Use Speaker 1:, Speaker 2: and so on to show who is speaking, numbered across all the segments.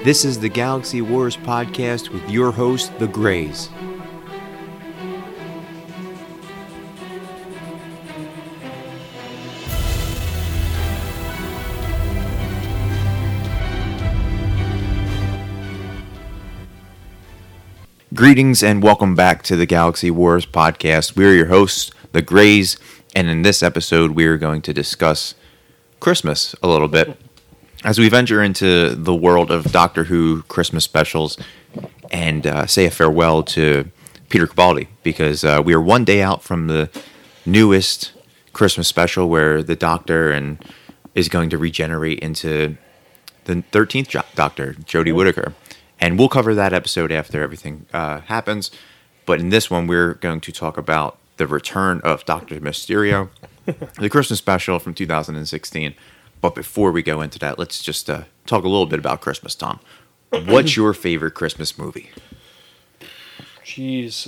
Speaker 1: This is the Galaxy Wars podcast with your host, The Greys. Greetings and welcome back to the Galaxy Wars podcast. We're your hosts, The Greys, and in this episode we're going to discuss Christmas a little bit as we venture into the world of Doctor Who Christmas specials and say a farewell to Peter Capaldi, because we are one day out from the newest Christmas special where the Doctor is going to regenerate into the 13th Doctor, Jodie Whittaker. And we'll cover that episode after everything happens. But in this one, we're going to talk about the return of Dr. Mysterio, the Christmas special from 2016. But before we go into that, let's just talk a little bit about Christmas, Tom. What's your favorite Christmas movie?
Speaker 2: Jeez.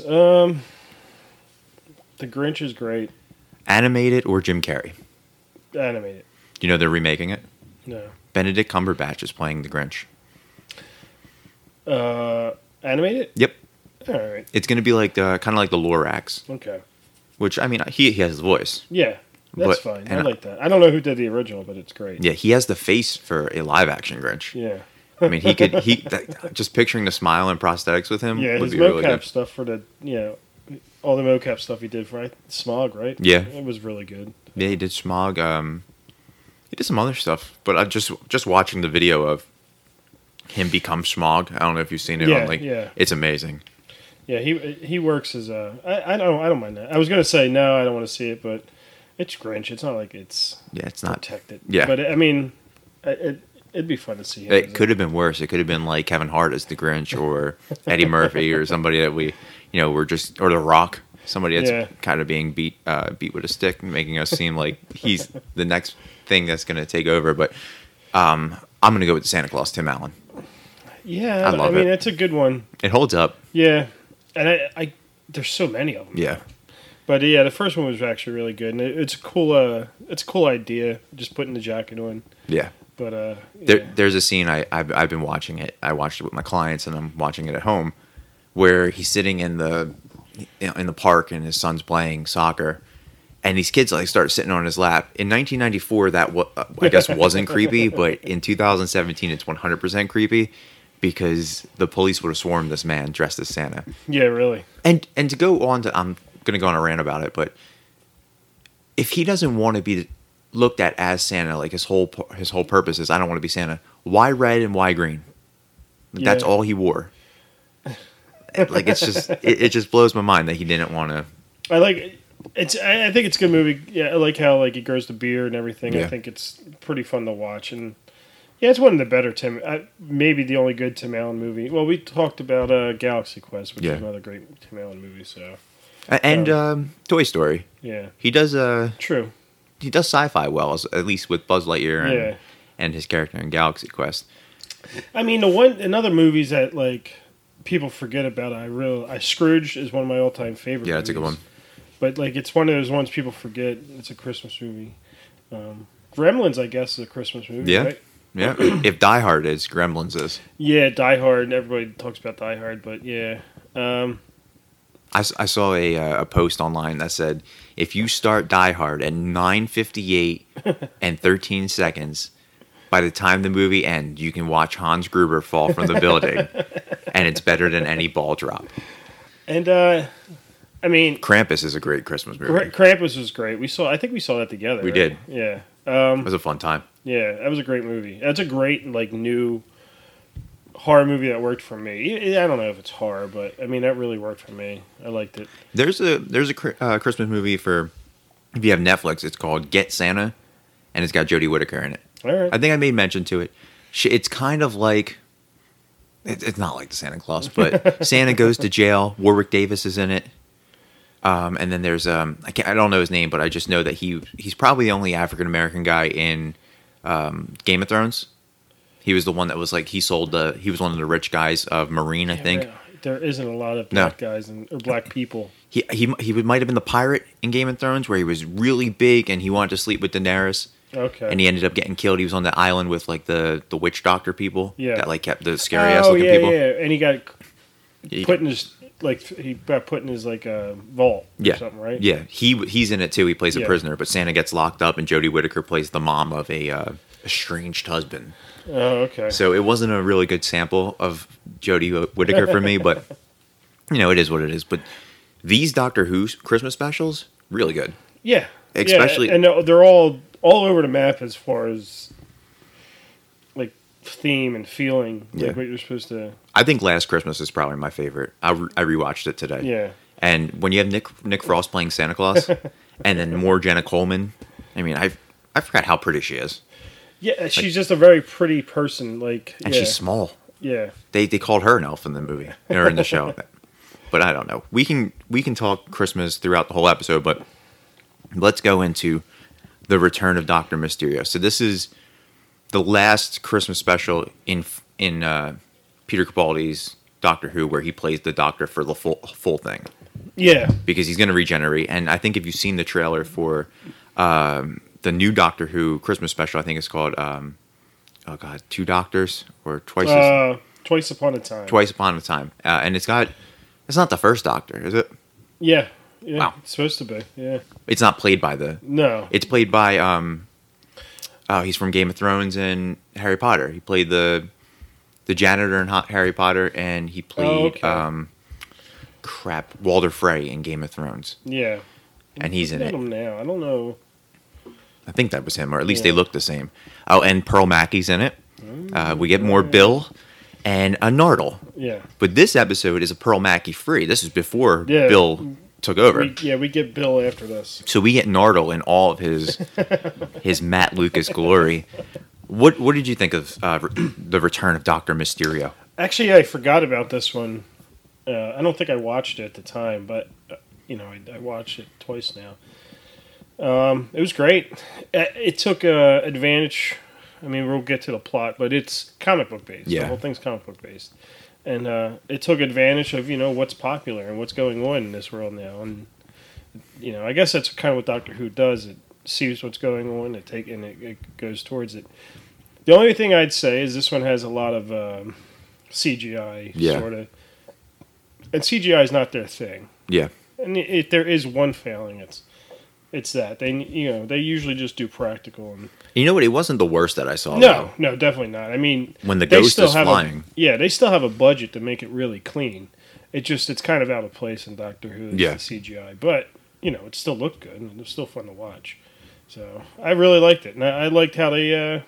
Speaker 2: The Grinch is great.
Speaker 1: Animated or Jim Carrey?
Speaker 2: Animated.
Speaker 1: Do you know they're remaking it?
Speaker 2: No.
Speaker 1: Benedict Cumberbatch is playing the Grinch.
Speaker 2: Animated?
Speaker 1: Yep.
Speaker 2: All right.
Speaker 1: It's going to be like kind of like the Lorax.
Speaker 2: Okay.
Speaker 1: Which, I mean, he has his voice.
Speaker 2: Yeah, that's fine. I like that. I don't know who did the original, but it's great.
Speaker 1: Yeah, he has the face for a live-action Grinch.
Speaker 2: Yeah.
Speaker 1: I mean, just picturing the smile and prosthetics with him.
Speaker 2: Yeah,
Speaker 1: would
Speaker 2: his
Speaker 1: be really
Speaker 2: mocap
Speaker 1: good.
Speaker 2: stuff for all the mocap stuff he did for Smog, right?
Speaker 1: Yeah.
Speaker 2: It was really good.
Speaker 1: Yeah, he did Smog. He did some other stuff, but I just watching the video of him become Smog. I don't know if you've seen it.
Speaker 2: Yeah.
Speaker 1: It's amazing.
Speaker 2: Yeah, he works as a. I don't mind that. I was gonna say no, I don't want to see it, but it's Grinch. It's not like it's
Speaker 1: not
Speaker 2: protected.
Speaker 1: Yeah,
Speaker 2: but I mean, it'd be fun to see him.
Speaker 1: It could have been worse. It could have been like Kevin Hart as the Grinch, or Eddie Murphy, or somebody that or The Rock, somebody that's kind of being beat with a stick, and making us seem like he's the next thing that's gonna take over. But I'm gonna go with Santa Claus, Tim Allen.
Speaker 2: Yeah, I mean, it's a good one.
Speaker 1: It holds up.
Speaker 2: Yeah, and I there's so many of them.
Speaker 1: Yeah,
Speaker 2: but yeah, the first one was actually really good, and it's a cool idea, just putting the jacket on.
Speaker 1: Yeah,
Speaker 2: but
Speaker 1: there's a scene I've been watching it. I watched it with my clients, and I'm watching it at home, where he's sitting in the park and his son's playing soccer. And these kids start sitting on his lap. In 1994, that I guess wasn't creepy, but in 2017, it's 100% creepy because the police would have swarmed this man dressed as Santa.
Speaker 2: Yeah, really.
Speaker 1: And to go on to, I'm going to go on a rant about it, but if he doesn't want to be looked at as Santa, like his whole purpose is, I don't want to be Santa. Why red and why green? That's all he wore. It's just it just blows my mind that he didn't want to.
Speaker 2: I think it's a good movie. Yeah, I like how he grows the beard and everything.
Speaker 1: Yeah.
Speaker 2: I think it's pretty fun to watch, and yeah, it's one of the better maybe the only good Tim Allen movie. Well, we talked about Galaxy Quest, which is another great Tim Allen movie. So,
Speaker 1: and Toy Story.
Speaker 2: Yeah,
Speaker 1: he does.
Speaker 2: True. He
Speaker 1: does sci-fi well, at least with Buzz Lightyear and his character in Galaxy Quest.
Speaker 2: I mean, another movies that people forget about. Scrooge is one of my all-time favorite.
Speaker 1: Yeah, that's a good one.
Speaker 2: But it's one of those ones people forget. It's a Christmas movie. Gremlins, I guess, is a Christmas movie.
Speaker 1: Yeah,
Speaker 2: right?
Speaker 1: Yeah. If Die Hard is, Gremlins is.
Speaker 2: Yeah, Die Hard. Everybody talks about Die Hard, but yeah.
Speaker 1: I saw a post online that said, if you start Die Hard at 9:58 and 13 seconds, by the time the movie ends, you can watch Hans Gruber fall from the building, and it's better than any ball drop.
Speaker 2: And I mean,
Speaker 1: Krampus is a great Christmas movie.
Speaker 2: Krampus was great. I think we saw that together.
Speaker 1: We
Speaker 2: did.
Speaker 1: Yeah.
Speaker 2: It
Speaker 1: was a fun time.
Speaker 2: Yeah, that was a great movie. That's a great new horror movie that worked for me. I don't know if it's horror, but I mean that really worked for me. I liked it.
Speaker 1: There's a Christmas movie for, if you have Netflix, it's called Get Santa, and it's got Jodie Whittaker in it.
Speaker 2: All right.
Speaker 1: I think I made mention to it. It's kind of like, it's not like the Santa Claus, but Santa goes to jail. Warwick Davis is in it. And then there's I don't know his name, but I just know that he's probably the only African American guy in Game of Thrones. He was the one that was he was one of the rich guys of Marine, I think.
Speaker 2: There isn't a lot of black guys or black people.
Speaker 1: He might have been the pirate in Game of Thrones where he was really big and he wanted to sleep with Daenerys.
Speaker 2: Okay.
Speaker 1: And he ended up getting killed. He was on the island with like the witch doctor people.
Speaker 2: Yeah.
Speaker 1: That like kept the scary ass looking people.
Speaker 2: Yeah. And he got put in his he got put in his like vault or something, right?
Speaker 1: Yeah. He's in it too. He plays a prisoner, but Santa gets locked up, and Jodie Whittaker plays the mom of a estranged husband.
Speaker 2: Oh, okay.
Speaker 1: So it wasn't a really good sample of Jodie Whittaker for me, but you know, it is what it is. But these Doctor Who Christmas specials, really good.
Speaker 2: Yeah.
Speaker 1: Especially,
Speaker 2: and they're all over the map as far as like theme and feeling, like what you're supposed to.
Speaker 1: I think Last Christmas is probably my favorite. I rewatched it today.
Speaker 2: Yeah.
Speaker 1: And when you have Nick Frost playing Santa Claus, and then more Jenna Coleman, I mean, I forgot how pretty she is.
Speaker 2: Yeah, she's just a very pretty person.
Speaker 1: And she's small.
Speaker 2: Yeah.
Speaker 1: They called her an elf in the movie or in the show. But I don't know. We can talk Christmas throughout the whole episode, but let's go into the return of Dr. Mysterio. So this is the last Christmas special in Peter Capaldi's Doctor Who, where he plays the Doctor for the full thing.
Speaker 2: Yeah.
Speaker 1: Because he's going to regenerate. And I think if you've seen the trailer for the new Doctor Who Christmas special, I think it's called Two Doctors or Twice
Speaker 2: Upon a Time.
Speaker 1: Twice Upon a Time. And it's not the first Doctor, is it?
Speaker 2: Yeah. Yeah,
Speaker 1: wow.
Speaker 2: It's supposed to be. Yeah.
Speaker 1: It's not played by
Speaker 2: No.
Speaker 1: It's played by he's from Game of Thrones and Harry Potter. He played the janitor in Harry Potter, and he played Walder Frey in Game of Thrones.
Speaker 2: Yeah.
Speaker 1: And he's in it.
Speaker 2: Now. I don't know.
Speaker 1: I think that was him, or at least they look the same. Oh, and Pearl Mackey's in it. We get more Bill and a Nardole.
Speaker 2: Yeah.
Speaker 1: But this episode is a Pearl Mackey free. This is before Bill took over.
Speaker 2: We get Bill after this.
Speaker 1: So we get Nardole in all of his Matt Lucas glory. What did you think of the return of Dr. Mysterio?
Speaker 2: Actually, I forgot about this one. I don't think I watched it at the time, but I watched it twice now. It was great. It took advantage. I mean, we'll get to the plot, but it's comic book based.
Speaker 1: Yeah.
Speaker 2: The whole thing's comic book based. And it took advantage of, what's popular and what's going on in this world now. And, I guess that's kind of what Doctor Who does. It sees what's going on, and it goes towards it. The only thing I'd say is this one has a lot of CGI, sort of. And CGI is not their thing.
Speaker 1: Yeah.
Speaker 2: And if there is one failing, it's that they usually just do practical. And
Speaker 1: you know what? It wasn't the worst that I saw.
Speaker 2: No, definitely not. I mean,
Speaker 1: when the ghost is flying,
Speaker 2: they still have a budget to make it really clean. It's kind of out of place in Doctor Who. The CGI, but it still looked good and it was still fun to watch. So I really liked it, and I liked how they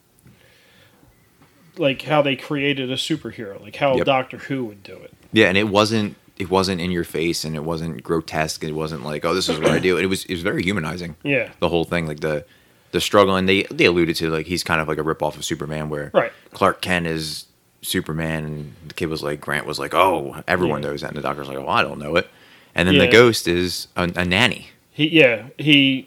Speaker 2: created a superhero, like how Doctor Who would do it. Yeah,
Speaker 1: and it wasn't in your face, and it wasn't grotesque. It wasn't like, oh, this is what I do. It was very humanizing.
Speaker 2: Yeah,
Speaker 1: the whole thing, like the struggle, and they alluded to like he's kind of like a ripoff of Superman, where Clark Kent is Superman, and the kid was like, Grant was like, oh, everyone knows that, and the Doctor's like, oh, I don't know it, and then the ghost is a nanny.
Speaker 2: He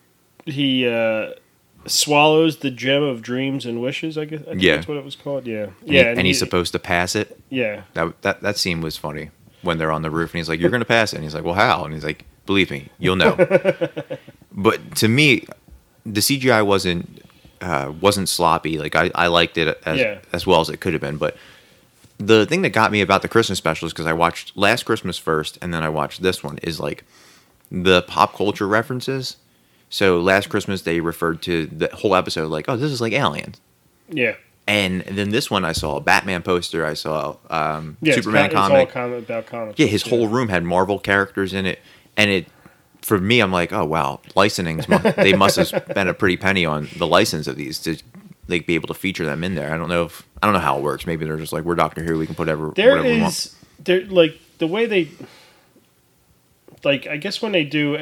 Speaker 2: swallows the gem of dreams and wishes. I think that's what it was called. Yeah,
Speaker 1: and he's supposed to pass it.
Speaker 2: Yeah,
Speaker 1: that scene was funny when they're on the roof, and he's like, "You're going to pass it," and he's like, "Well, how?" And he's like, "Believe me, you'll know." But to me, the CGI wasn't sloppy. Like I liked it as well as it could have been. But the thing that got me about the Christmas special is because I watched Last Christmas first, and then I watched this one. Is like the pop culture references. So Last Christmas, they referred to the whole episode like, "Oh, this is like Aliens."
Speaker 2: Yeah.
Speaker 1: And then this one, I saw a Batman poster. I saw Superman comic.
Speaker 2: It's all about comics.
Speaker 1: Yeah, his whole room had Marvel characters in it, and for me, I'm like, oh wow, licensings. They must have spent a pretty penny on the license of these to like be able to feature them in there. I don't know how it works. Maybe they're just like, we're Doctor Who, we can put whatever we want.
Speaker 2: There, like the way they, like I guess when they do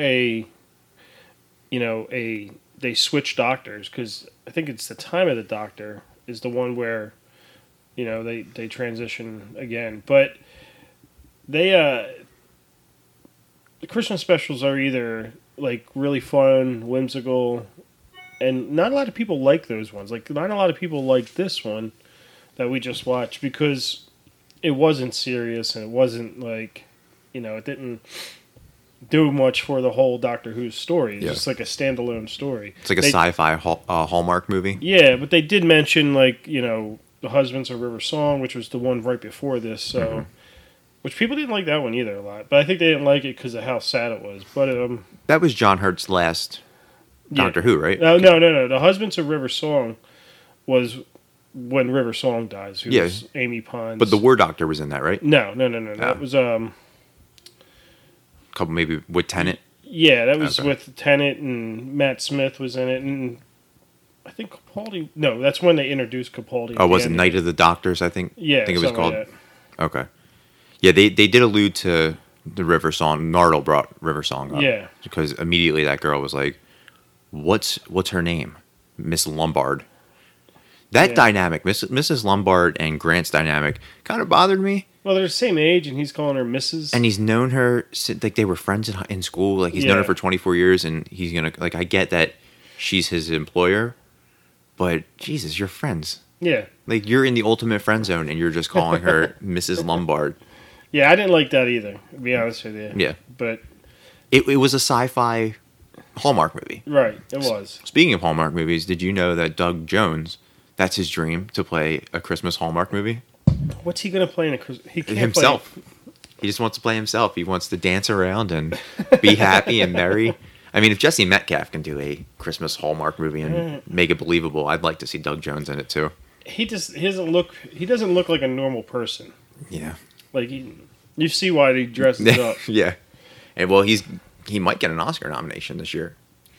Speaker 2: they switch doctors, because I think it's the Time of the Doctor is the one where, they transition again. But the Christmas specials are either like really fun, whimsical, and not a lot of people like those ones. Like not a lot of people like this one that we just watched because it wasn't serious and it wasn't like, it didn't. do much for the whole Doctor Who story. It's
Speaker 1: Yeah.
Speaker 2: just like a standalone story.
Speaker 1: It's like a sci-fi Hallmark movie.
Speaker 2: Yeah, but they did mention, like, you know, The Husbands of River Song, which was the one right before this, so...
Speaker 1: Mm-hmm.
Speaker 2: Which people didn't like that one either a lot. But I think they didn't like it because of how sad it was. But,
Speaker 1: That was John Hurt's last Doctor Who, right?
Speaker 2: No. The Husbands of River Song was when River Song dies. Who was Amy Pond.
Speaker 1: But the War Doctor was in that, right?
Speaker 2: No. That was,
Speaker 1: Couple maybe with Tennant.
Speaker 2: yeah, that was
Speaker 1: Okay.
Speaker 2: with Tennant, and Matt Smith was in it, and I think Capaldi. No, that's when they introduced Capaldi.
Speaker 1: Oh, was it Night of the Doctors? I think.
Speaker 2: Yeah,
Speaker 1: I think it was called.
Speaker 2: Like
Speaker 1: Okay. Yeah, they did allude to the River Song. Nardole brought River Song up.
Speaker 2: Yeah.
Speaker 1: Because immediately that girl was like, "What's her name? Miss Lombard." That
Speaker 2: Yeah.
Speaker 1: dynamic, Mrs. Lombard and Grant's dynamic, kind of bothered me.
Speaker 2: Well, they're the same age, and he's calling her Mrs.
Speaker 1: And he's known her like they were friends in school. Like he's known her
Speaker 2: Yeah.
Speaker 1: for 24 years, and he's gonna like. I get that she's his employer, but Jesus, you're friends.
Speaker 2: Yeah.
Speaker 1: Like you're in the ultimate friend zone, and you're just calling her Mrs. Lombard.
Speaker 2: Yeah, I didn't like that either, to be honest with you.
Speaker 1: Yeah,
Speaker 2: But,
Speaker 1: it was a sci-fi Hallmark movie.
Speaker 2: right, it was.
Speaker 1: Speaking of Hallmark movies, did you know that Doug Jones? That's his dream to play a Christmas Hallmark movie.
Speaker 2: What's he going to play in a He can't
Speaker 1: Himself. He just wants to play himself. He wants to dance around and be happy and merry. I mean, if Jesse Metcalf can do a Christmas Hallmark movie and make it believable, I'd like to see Doug Jones in it too.
Speaker 2: He doesn't look like a normal person.
Speaker 1: Yeah.
Speaker 2: Like, you see why he dresses up.
Speaker 1: Yeah. And well, he might get an Oscar nomination this year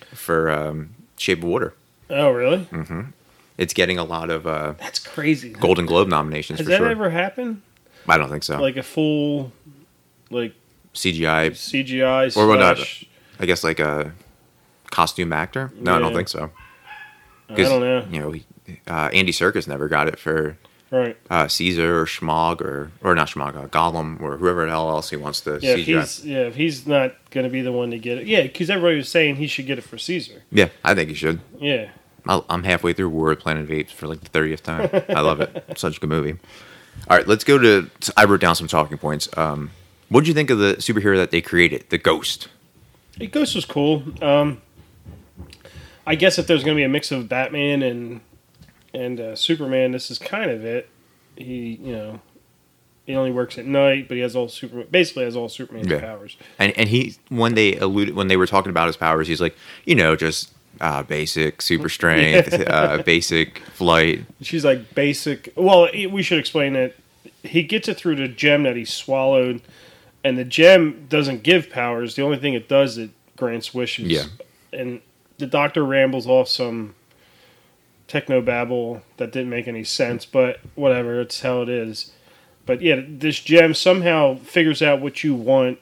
Speaker 1: for Shape of Water.
Speaker 2: Oh, really?
Speaker 1: It's getting a lot of
Speaker 2: That's crazy.
Speaker 1: Golden Globe nominations
Speaker 2: Has
Speaker 1: for
Speaker 2: that
Speaker 1: sure.
Speaker 2: ever happened?
Speaker 1: I don't think so.
Speaker 2: Like a full, like,
Speaker 1: CGI,
Speaker 2: CGI
Speaker 1: or well, not.
Speaker 2: slash...
Speaker 1: I guess like a costume actor. No, I don't
Speaker 2: Yeah.
Speaker 1: think so.
Speaker 2: I don't know.
Speaker 1: You know, Andy Serkis never got it for
Speaker 2: Right.
Speaker 1: Caesar or Schmog or not Schmog, Gollum or whoever the hell else he wants to
Speaker 2: Yeah,
Speaker 1: CGI.
Speaker 2: if he's not going to be the one to get it. Yeah, because everybody was saying he should get it for Caesar.
Speaker 1: Yeah, I think he should.
Speaker 2: Yeah.
Speaker 1: I'm halfway through War of the Planet of Apes for like the 30th time. I love it. Such a good movie. All right, let's go to. I wrote down some talking points. What did you think of the superhero that they created, the Ghost?
Speaker 2: The Ghost was cool. I guess if there's going to be a mix of Batman and Superman, this is kind of it. He only works at night, but he has basically has all Superman's powers.
Speaker 1: And he when they were talking about his powers, he's like, just basic super strength, basic flight.
Speaker 2: She's like basic. Well, we should explain that he gets it through the gem that he swallowed, and the gem doesn't give powers. The only thing it does, it grants wishes.
Speaker 1: Yeah.
Speaker 2: And the Doctor rambles off some technobabble that didn't make any sense, but whatever, it's how it is. But yeah, this gem somehow figures out what you want,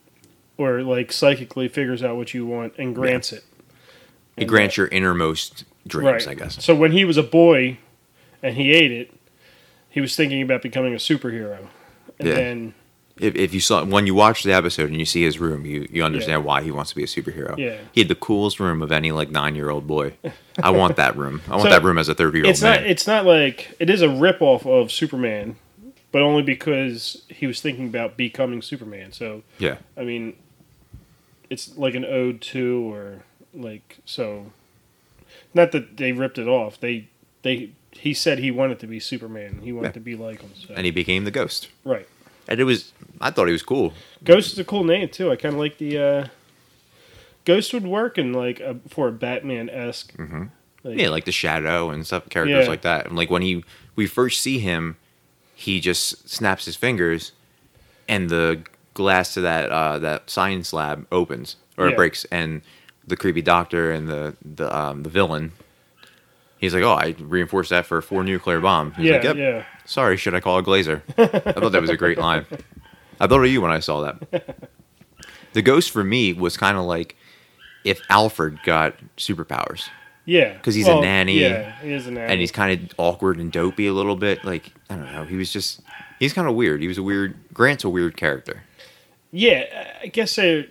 Speaker 2: or like psychically figures out what you want and grants it.
Speaker 1: It grants your innermost dreams,
Speaker 2: Right.
Speaker 1: I guess.
Speaker 2: So when he was a boy and he ate it, he was thinking about becoming a superhero. And
Speaker 1: Yeah.
Speaker 2: then,
Speaker 1: If you saw when you watch the episode and you see his room, you understand why he wants to be a superhero.
Speaker 2: Yeah.
Speaker 1: He had the coolest room of any like 9-year-old boy. I want that room. I want
Speaker 2: So,
Speaker 1: that room as a 30-year-old man.
Speaker 2: it's not like it is a ripoff of Superman, but only because he was thinking about becoming Superman. So
Speaker 1: Yeah.
Speaker 2: I mean, it's like an ode to, or like, so not that they ripped it off. He said he wanted to be Superman. He wanted
Speaker 1: Yeah.
Speaker 2: to be like him. So.
Speaker 1: And he became the Ghost.
Speaker 2: Right.
Speaker 1: And I thought he was cool.
Speaker 2: Ghost is a cool name too. I kind of like the Ghost would work in like for a Batman esque.
Speaker 1: Mm-hmm. Yeah, like the Shadow and stuff, characters like that. And like when we first see him, he just snaps his fingers, and the glass to that science lab opens or it breaks, and the creepy doctor and the villain. He's like, "Oh, I reinforced that for 4 nuclear bomb." He's like, "Yep.
Speaker 2: Yeah.
Speaker 1: Sorry, should I call a glazer?" I thought that was a great line. I thought of you when I saw that. The Ghost for me was kind of like if Alfred got superpowers.
Speaker 2: Yeah.
Speaker 1: Because he's a nanny.
Speaker 2: Yeah, he is a nanny.
Speaker 1: And he's kind of awkward and dopey a little bit. Like, I don't know. He's kind of weird. Grant's a weird character.
Speaker 2: Yeah, I guess they're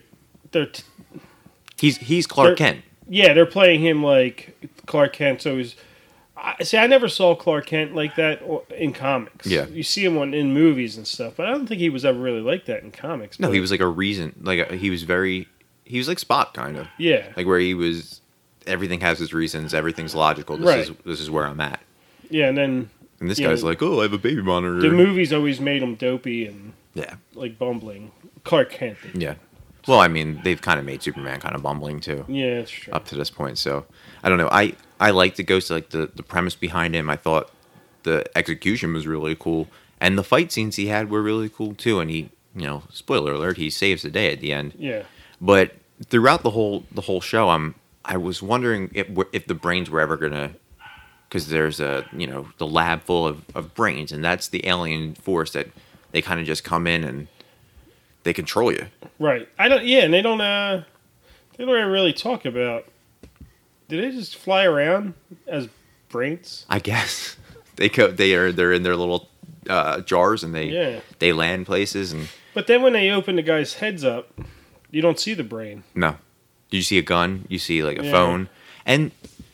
Speaker 1: He's Clark Kent.
Speaker 2: Yeah, they're playing him like Clark Kent. So I never saw Clark Kent like that in comics.
Speaker 1: Yeah.
Speaker 2: You see him in movies and stuff, but I don't think he was ever really like that in comics.
Speaker 1: No,
Speaker 2: but,
Speaker 1: he was like a reason. Like he was like Spock kind of.
Speaker 2: Yeah.
Speaker 1: Like where he was, everything has its reasons. Everything's logical. This is where I'm at.
Speaker 2: Yeah, and then
Speaker 1: And this guy's like, oh, I have a baby monitor.
Speaker 2: the movies always made him dopey and
Speaker 1: Yeah.
Speaker 2: like bumbling. Clark Kent.
Speaker 1: Yeah. Well, I mean, they've kind of made Superman kind of bumbling too.
Speaker 2: Yeah, that's true.
Speaker 1: Up to this point. So I don't know. I liked the Ghost, like the premise behind him. I thought the execution was really cool, and the fight scenes he had were really cool too. And he, spoiler alert, he saves the day at the end.
Speaker 2: Yeah.
Speaker 1: But throughout the whole show, I was wondering if the brains were ever gonna, because there's the lab full of brains, and that's the alien force that they kind of just come in and they control you.
Speaker 2: Right. I don't. Yeah, and they don't ever really talk about. Do they just fly around as brains?
Speaker 1: I guess they're in their little jars, and they land places. And
Speaker 2: But then when they open the guy's heads up, you don't see the brain.
Speaker 1: no, you see a gun, you see like a
Speaker 2: Yeah.
Speaker 1: phone, and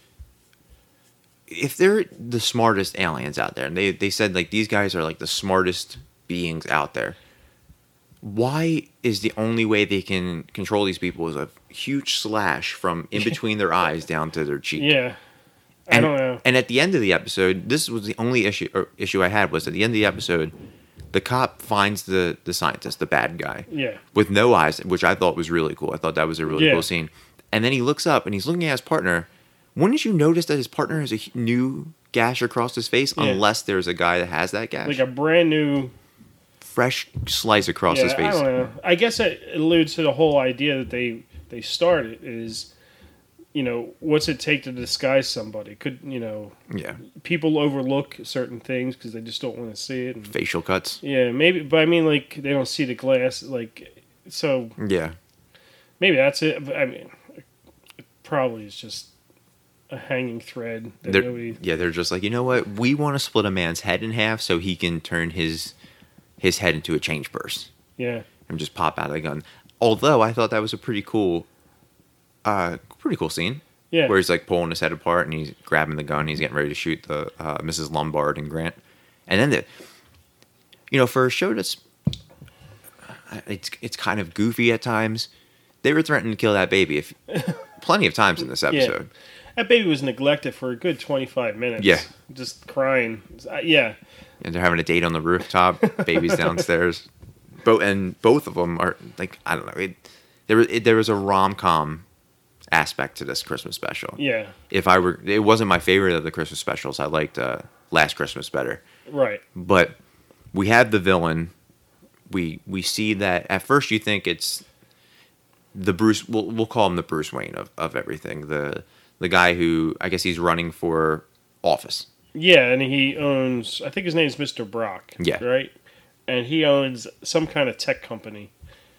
Speaker 1: if they're the smartest aliens out there, and they said like these guys are like the smartest beings out there, why is the only way they can control these people is a huge slash from in between their eyes down to their cheek?
Speaker 2: Yeah. I
Speaker 1: And,
Speaker 2: don't know.
Speaker 1: and at the end of the episode, this was the only issue I had was at the end of the episode, the cop finds the scientist, the bad guy,
Speaker 2: Yeah.
Speaker 1: with no eyes, which I thought was really cool. I thought that was a really
Speaker 2: Yeah.
Speaker 1: cool scene. And then he looks up and he's looking at his partner. Wouldn't you notice that his partner has a new gash across his face,
Speaker 2: Yeah.
Speaker 1: unless there's a guy that has that gash?
Speaker 2: Like a brand new.
Speaker 1: Fresh slice across his
Speaker 2: I
Speaker 1: face.
Speaker 2: don't know. I guess it alludes to the whole idea that they started is, what's it take to disguise somebody? Could
Speaker 1: Yeah,
Speaker 2: people overlook certain things because they just don't want to see it? And,
Speaker 1: facial cuts.
Speaker 2: yeah, maybe. But I mean, like they don't see the glass, like so.
Speaker 1: Yeah,
Speaker 2: Maybe that's it. But, I mean, it probably is just a hanging thread that nobody.
Speaker 1: they're just like, you know what? We want to split a man's head in half so he can turn his head into a change purse
Speaker 2: Yeah.
Speaker 1: and just pop out of the gun. Although I thought that was a pretty cool scene.
Speaker 2: Yeah.
Speaker 1: Where he's like pulling his head apart and he's grabbing the gun. He's getting ready to shoot the Mrs. Lombard and Grant. And then for a show that's it's kind of goofy at times, they were threatening to kill that baby plenty of times in this episode.
Speaker 2: That baby was neglected for a good 25 minutes.
Speaker 1: Yeah.
Speaker 2: Just crying. Yeah.
Speaker 1: And they're having a date on the rooftop. Baby's downstairs. Both of them are like, I don't know. There was a rom-com aspect to this Christmas special.
Speaker 2: Yeah.
Speaker 1: It wasn't my favorite of the Christmas specials. I liked Last Christmas better.
Speaker 2: Right.
Speaker 1: But we have the villain. We see that at first you think it's the Bruce. We'll call him the Bruce Wayne of everything. The guy who I guess he's running for office.
Speaker 2: Yeah, and he owns. I think his name's Mr. Brock.
Speaker 1: Yeah.
Speaker 2: Right. And he owns some kind of tech company,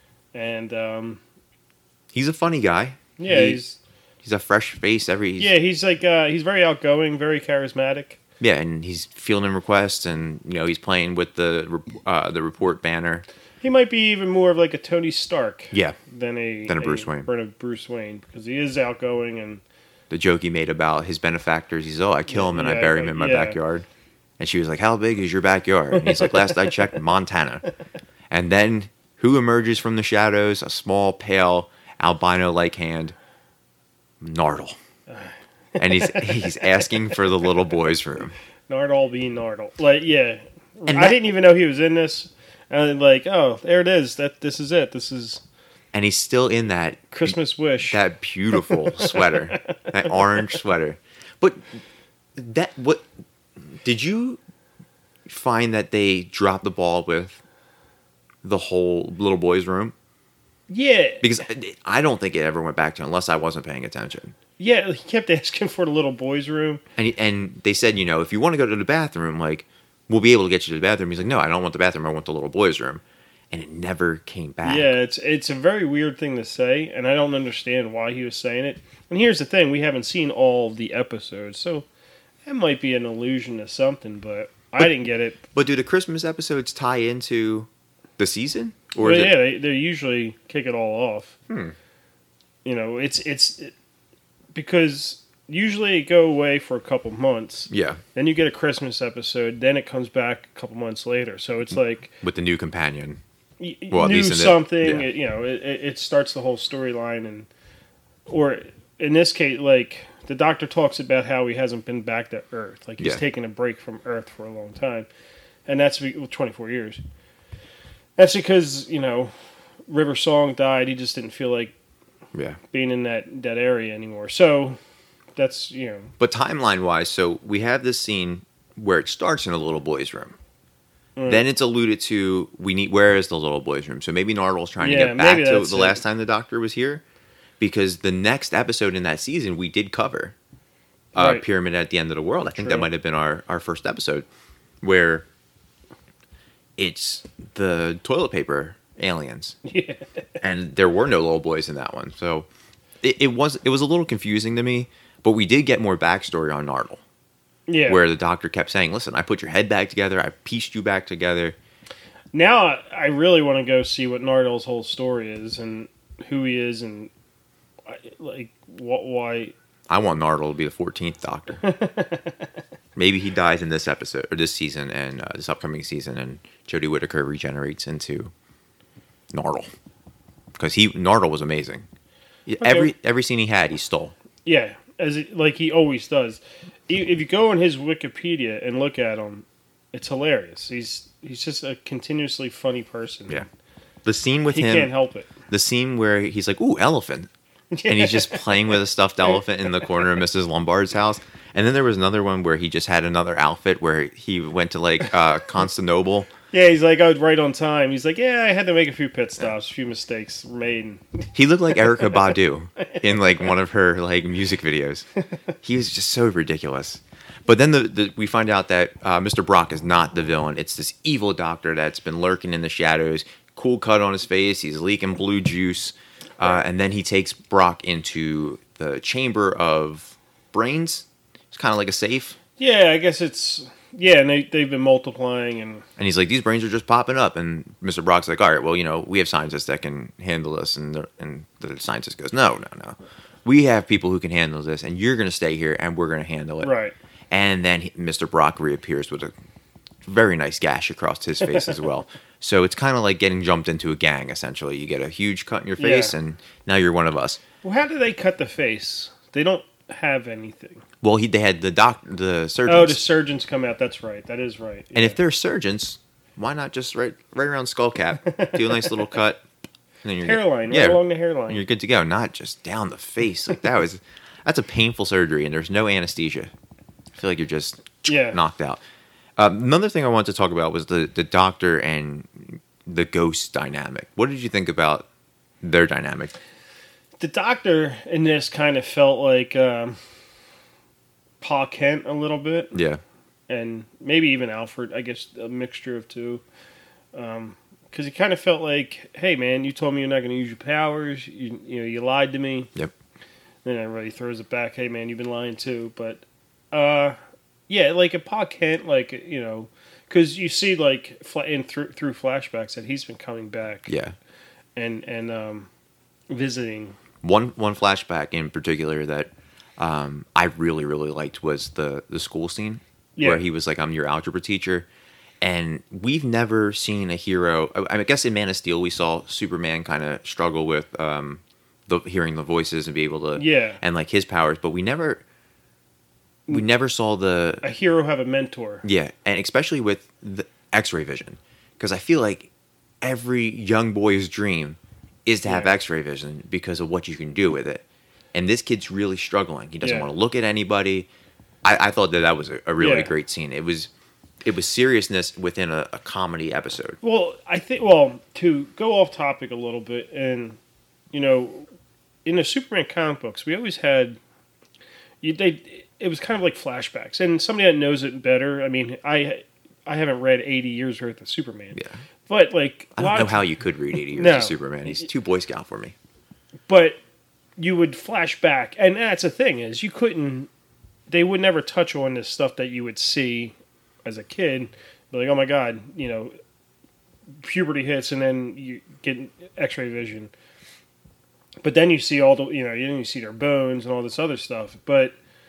Speaker 2: and
Speaker 1: He's a funny guy.
Speaker 2: yeah,
Speaker 1: he's a fresh face
Speaker 2: he's like he's very outgoing, very charismatic.
Speaker 1: Yeah, and he's fielding requests, and he's playing with the report banner.
Speaker 2: He might be even more of like a Tony Stark.
Speaker 1: Yeah,
Speaker 2: Than a
Speaker 1: Bruce Wayne.
Speaker 2: Than a Bruce Wayne, because he is outgoing and.
Speaker 1: The joke he made about his benefactors, he's I kill him and I bury him in my backyard. And she was like, how big is your backyard? And he's like, last I checked, Montana. And then who emerges from the shadows? A small, pale, albino-like hand. Nardole. And he's asking for the little boy's room.
Speaker 2: Nardole being Nardole. Like, yeah.
Speaker 1: And
Speaker 2: I didn't even know he was in this. And like, oh, there it is. This is it. This is
Speaker 1: And he's still in that
Speaker 2: Christmas wish.
Speaker 1: that beautiful sweater, that orange sweater. But what did you find that they dropped the ball with the whole little boy's room?
Speaker 2: Yeah.
Speaker 1: Because I don't think it ever went back to it unless I wasn't paying attention.
Speaker 2: Yeah, he kept asking for the little boy's room.
Speaker 1: And they said, if you want to go to the bathroom, like, we'll be able to get you to the bathroom. He's like, no, I don't want the bathroom. I want the little boy's room. And it never came back.
Speaker 2: Yeah, it's a very weird thing to say, and I don't understand why he was saying it. And here's the thing, we haven't seen all of the episodes, so it might be an allusion to something, but I didn't get it.
Speaker 1: But do the Christmas episodes tie into the season?
Speaker 2: Or yeah, they usually kick it all off.
Speaker 1: Hmm.
Speaker 2: It's because usually go away for a couple months.
Speaker 1: Yeah.
Speaker 2: Then you get a Christmas episode. Then it comes back a couple months later. So it's like
Speaker 1: With the new companion.
Speaker 2: well,
Speaker 1: at
Speaker 2: new
Speaker 1: least in
Speaker 2: something.
Speaker 1: yeah.
Speaker 2: It starts the whole storyline, and or in this case, like the Doctor talks about how he hasn't been back to Earth. Like he's taken a break from Earth for a long time, and that's 24 years. That's because River Song died. He just didn't feel like being in that area anymore. So that's
Speaker 1: But timeline wise, so we have this scene where it starts in a little boy's room. Then it's alluded to where is the little boy's room? So maybe Nardal's trying to get back to the last time the Doctor was here, because the next episode in that season we did cover Pyramid at the End of the World. I think that might have been our first episode where it's the toilet paper aliens.
Speaker 2: Yeah.
Speaker 1: And there were no little boys in that one. So it was a little confusing to me, but we did get more backstory on Nardal.
Speaker 2: Yeah.
Speaker 1: Where the Doctor kept saying, listen, I put your head back together, I pieced you back together.
Speaker 2: Now I really want to go see what Nardal's whole story is and who he is and like why.
Speaker 1: I want Nardal to be the 14th Doctor. Maybe he dies in this episode or this season and this upcoming season, and Jodie Whittaker regenerates into Nardal, because Nardal was amazing.
Speaker 2: Okay.
Speaker 1: Every scene he had, he stole.
Speaker 2: Yeah, like he always does. If you go on his Wikipedia and look at him, it's hilarious. He's just a continuously funny person.
Speaker 1: Yeah, the scene with
Speaker 2: he
Speaker 1: him,
Speaker 2: can't help it.
Speaker 1: The scene where he's like, "Ooh, elephant," and he's just playing with a stuffed elephant in the corner of Mrs. Lombard's house. And then there was another one where he just had another outfit where he went to like Constantinople.
Speaker 2: Yeah, he's like, I was right on time. He's like, yeah, I had to make a few pit stops, a few mistakes were made.
Speaker 1: He looked like Erykah Badu in like one of her like music videos. He was just so ridiculous. But then we find out that Mr. Brock is not the villain. It's this evil doctor that's been lurking in the shadows. Cool cut on his face. He's leaking blue juice. And then he takes Brock into the chamber of brains. It's kind of like a safe.
Speaker 2: Yeah, I guess it's... Yeah, and they've been multiplying and
Speaker 1: he's like, these brains are just popping up. And Mr. Brock's like, all right, well, we have scientists that can handle this. And the scientist goes, no. We have people who can handle this, and you're going to stay here, and we're going to handle it.
Speaker 2: Right.
Speaker 1: And then Mr. Brock reappears with a very nice gash across his face as well. So it's kind of like getting jumped into a gang, essentially. You get a huge cut in your face, and now you're one of us.
Speaker 2: Well, how do they cut the face? They don't have anything.
Speaker 1: Well, they had the surgeons.
Speaker 2: Oh, the surgeons come out. That's right. That is right. Yeah.
Speaker 1: And if they're surgeons, why not just right around skull cap, do a nice little cut, and then you're
Speaker 2: hairline, right along the hairline.
Speaker 1: And you're good to go. Not just down the face. Like that's a painful surgery, and there's no anesthesia. I feel like you're just knocked out. Another thing I wanted to talk about was the Doctor and the ghost dynamic. What did you think about their dynamic?
Speaker 2: The Doctor in this kind of felt like Pa Kent a little bit.
Speaker 1: Yeah.
Speaker 2: And maybe even Alfred, I guess a mixture of two. Because he kind of felt like, hey, man, you told me you're not going to use your powers. You lied to me.
Speaker 1: Yep.
Speaker 2: Then everybody throws it back. Hey, man, you've been lying too. But, yeah, like a Pa Kent, like, because you see, like, through flashbacks that he's been coming back.
Speaker 1: Yeah.
Speaker 2: And visiting.
Speaker 1: One flashback in particular that I really, really liked was the school scene where he was like, I'm your algebra teacher. And we've never seen a hero. I guess in Man of Steel we saw Superman kind of struggle with hearing the voices and be able to and like his powers, but we never saw a
Speaker 2: hero have a mentor.
Speaker 1: Yeah, and especially with the X-ray vision, because I feel like every young boy's dream is to have X-ray vision because of what you can do with it. And this kid's really struggling. He doesn't want to look at anybody. I thought that was a really great scene. It was seriousness within a comedy episode.
Speaker 2: Well, I think, to go off topic a little bit, and, in the Superman comic books, we always had, it was kind of like flashbacks. And somebody that knows it better, I mean, I haven't read 80 years worth of Superman.
Speaker 1: Yeah.
Speaker 2: But, like,
Speaker 1: I don't know how you could read 80 years of Superman. He's too Boy Scout for me.
Speaker 2: But you would flash back, and that's the thing, is they would never touch on this stuff that you would see as a kid. Be like, oh my God, puberty hits, and then you get X-ray vision. But then you see all the, you see their bones and all this other stuff. But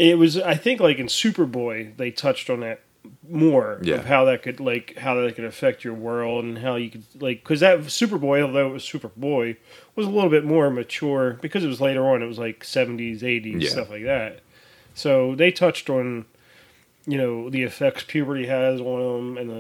Speaker 2: It was, I think, like in Superboy, they touched on that more
Speaker 1: Yeah.
Speaker 2: of how that could affect your world and how you could because that Superboy, although it was Superboy, was a little bit more mature because it was later on. It was like 70s, 80s,
Speaker 1: Yeah.
Speaker 2: stuff like that. So they touched on the effects puberty has on him and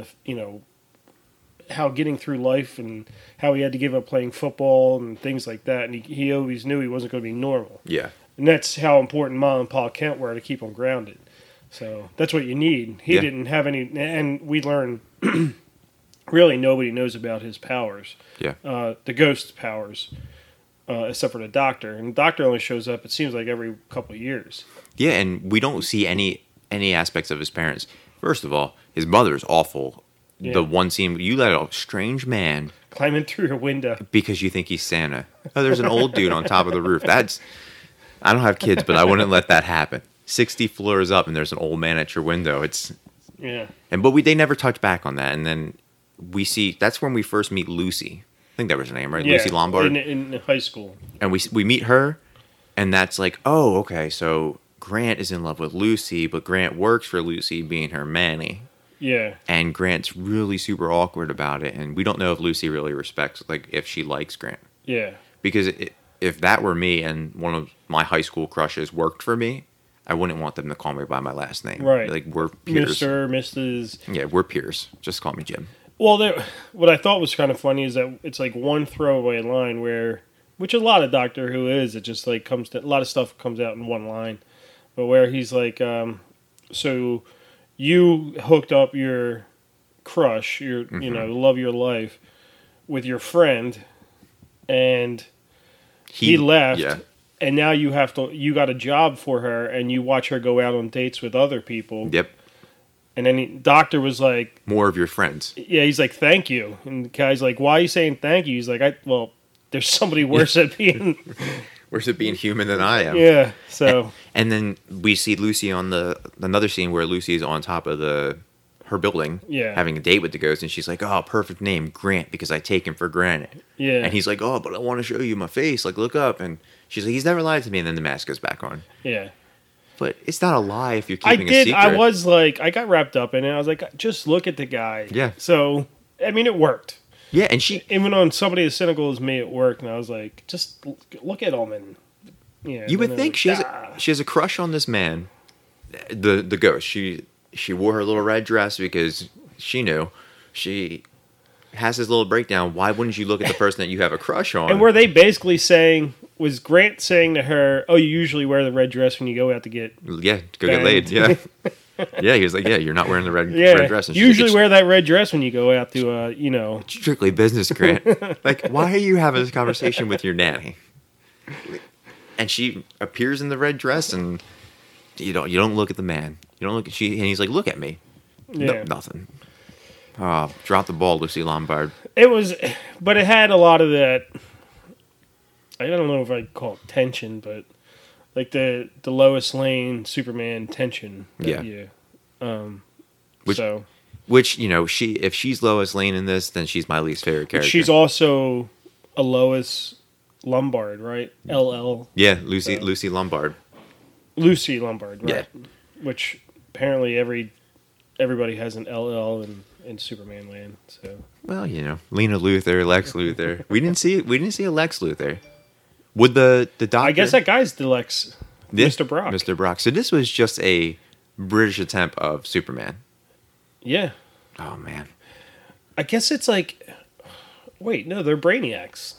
Speaker 2: how getting through life and how he had to give up playing football and things like that. And he always knew he wasn't going to be normal.
Speaker 1: Yeah.
Speaker 2: And that's how important Mom and Pa Kent were to keep him grounded. So that's what you need. He
Speaker 1: Yeah.
Speaker 2: didn't have any, and we learn really nobody knows about his powers.
Speaker 1: Yeah.
Speaker 2: The ghost powers, except for the Doctor. And the Doctor only shows up, it seems like, every couple of years.
Speaker 1: Yeah, and we don't see any aspects of his parents. First of all, his mother's awful.
Speaker 2: Yeah.
Speaker 1: The one scene, you let a strange man
Speaker 2: Climbing through her window.
Speaker 1: because you think he's Santa. Oh, there's an old dude on top of the roof. I don't have kids, but I wouldn't let that happen. 60 floors up and there's an old man at your window.
Speaker 2: Yeah.
Speaker 1: But they never touch back on that. And then we see, that's when we first meet Lucy. I think that was her name, right?
Speaker 2: Yeah,
Speaker 1: Lucy Lombard.
Speaker 2: in high school.
Speaker 1: And we meet her, and that's like, oh, okay, so Grant is in love with Lucy, but Grant works for Lucy, being her Manny.
Speaker 2: Yeah.
Speaker 1: And Grant's really super awkward about it, and we don't know if Lucy really respects, like, if she likes Grant.
Speaker 2: Yeah.
Speaker 1: Because if that were me and one of my high school crushes worked for me, I wouldn't want them to call me by my last name.
Speaker 2: Right.
Speaker 1: Like, we're peers.
Speaker 2: Mr., Mrs.
Speaker 1: Yeah, we're peers. Just call me Jim.
Speaker 2: Well, what I thought was kind of funny is that it's like one throwaway line which a lot of Doctor Who is, it just like a lot of stuff comes out in one line, but where he's like, so you hooked up your crush, your love of your life, with your friend, and he left,
Speaker 1: Yeah.
Speaker 2: and now you got a job for her, and you watch her go out on dates with other people.
Speaker 1: Yep.
Speaker 2: And then Doctor was like,
Speaker 1: More of your friends.
Speaker 2: yeah, he's like, thank you. And the guy's like, why are you saying thank you? He's like, there's somebody worse at being...
Speaker 1: Worse at being human than I am.
Speaker 2: Yeah, so...
Speaker 1: And then we see Lucy on another scene where Lucy's on top of her building,
Speaker 2: Yeah.
Speaker 1: having a date with the ghost, and she's like, "Oh, perfect name, Grant, because I take him for granted."
Speaker 2: Yeah.
Speaker 1: And he's like, "Oh, but I want to show you my face. Like, look up." And she's like, "He's never lied to me." And then the mask goes back on.
Speaker 2: Yeah.
Speaker 1: But it's not a lie if you're
Speaker 2: I
Speaker 1: keeping a secret.
Speaker 2: I was like, I got wrapped up in it. I was like, just look at the guy.
Speaker 1: Yeah.
Speaker 2: So, I mean, it worked.
Speaker 1: Yeah, and she.
Speaker 2: Even on somebody as cynical as me, it worked. And I was like, just look at him. And, yeah.
Speaker 1: You would
Speaker 2: then
Speaker 1: think
Speaker 2: it
Speaker 1: she
Speaker 2: was,
Speaker 1: has a crush on this man, the ghost. She wore her little red dress because she knew. She has this little breakdown. Why wouldn't you look at the person that you have a crush on?
Speaker 2: And were they basically saying, was Grant saying to her, oh, you usually wear the red dress when you go out to get...
Speaker 1: Yeah, go get
Speaker 2: banged?
Speaker 1: laid. Yeah. Yeah, he was like, yeah, you're not wearing the red dress. And she's
Speaker 2: usually
Speaker 1: like,
Speaker 2: wear that red dress when you go out to,
Speaker 1: it's strictly business, Grant. Like, why are you having this conversation with your nanny? And she appears in the red dress, and you don't look at the man. You don't look at and he's like, look at me.
Speaker 2: Yeah.
Speaker 1: No, nothing. Oh, drop the ball, Lucy Lombard.
Speaker 2: It was, but it had a lot of that. I don't know if I'd call it tension, but like the Lois Lane Superman tension.
Speaker 1: Yeah. Which,
Speaker 2: so
Speaker 1: if she's Lois Lane in this, then she's my least favorite character.
Speaker 2: she's also a Lois Lombard, right? LL.
Speaker 1: Yeah, Lucy Lombard.
Speaker 2: Lucy Lombard, right?
Speaker 1: Yeah.
Speaker 2: Which apparently everybody has an LL in Superman land. So
Speaker 1: Well, Lena Luthor, Lex Luthor. We didn't see a Lex Luthor. Would the doctor?
Speaker 2: I guess that guy's Deluxe, Mr. Brock.
Speaker 1: Mr. Brock. So this was just a British attempt of Superman.
Speaker 2: Yeah.
Speaker 1: Oh man.
Speaker 2: I guess it's like, wait, no, they're Brainiacs.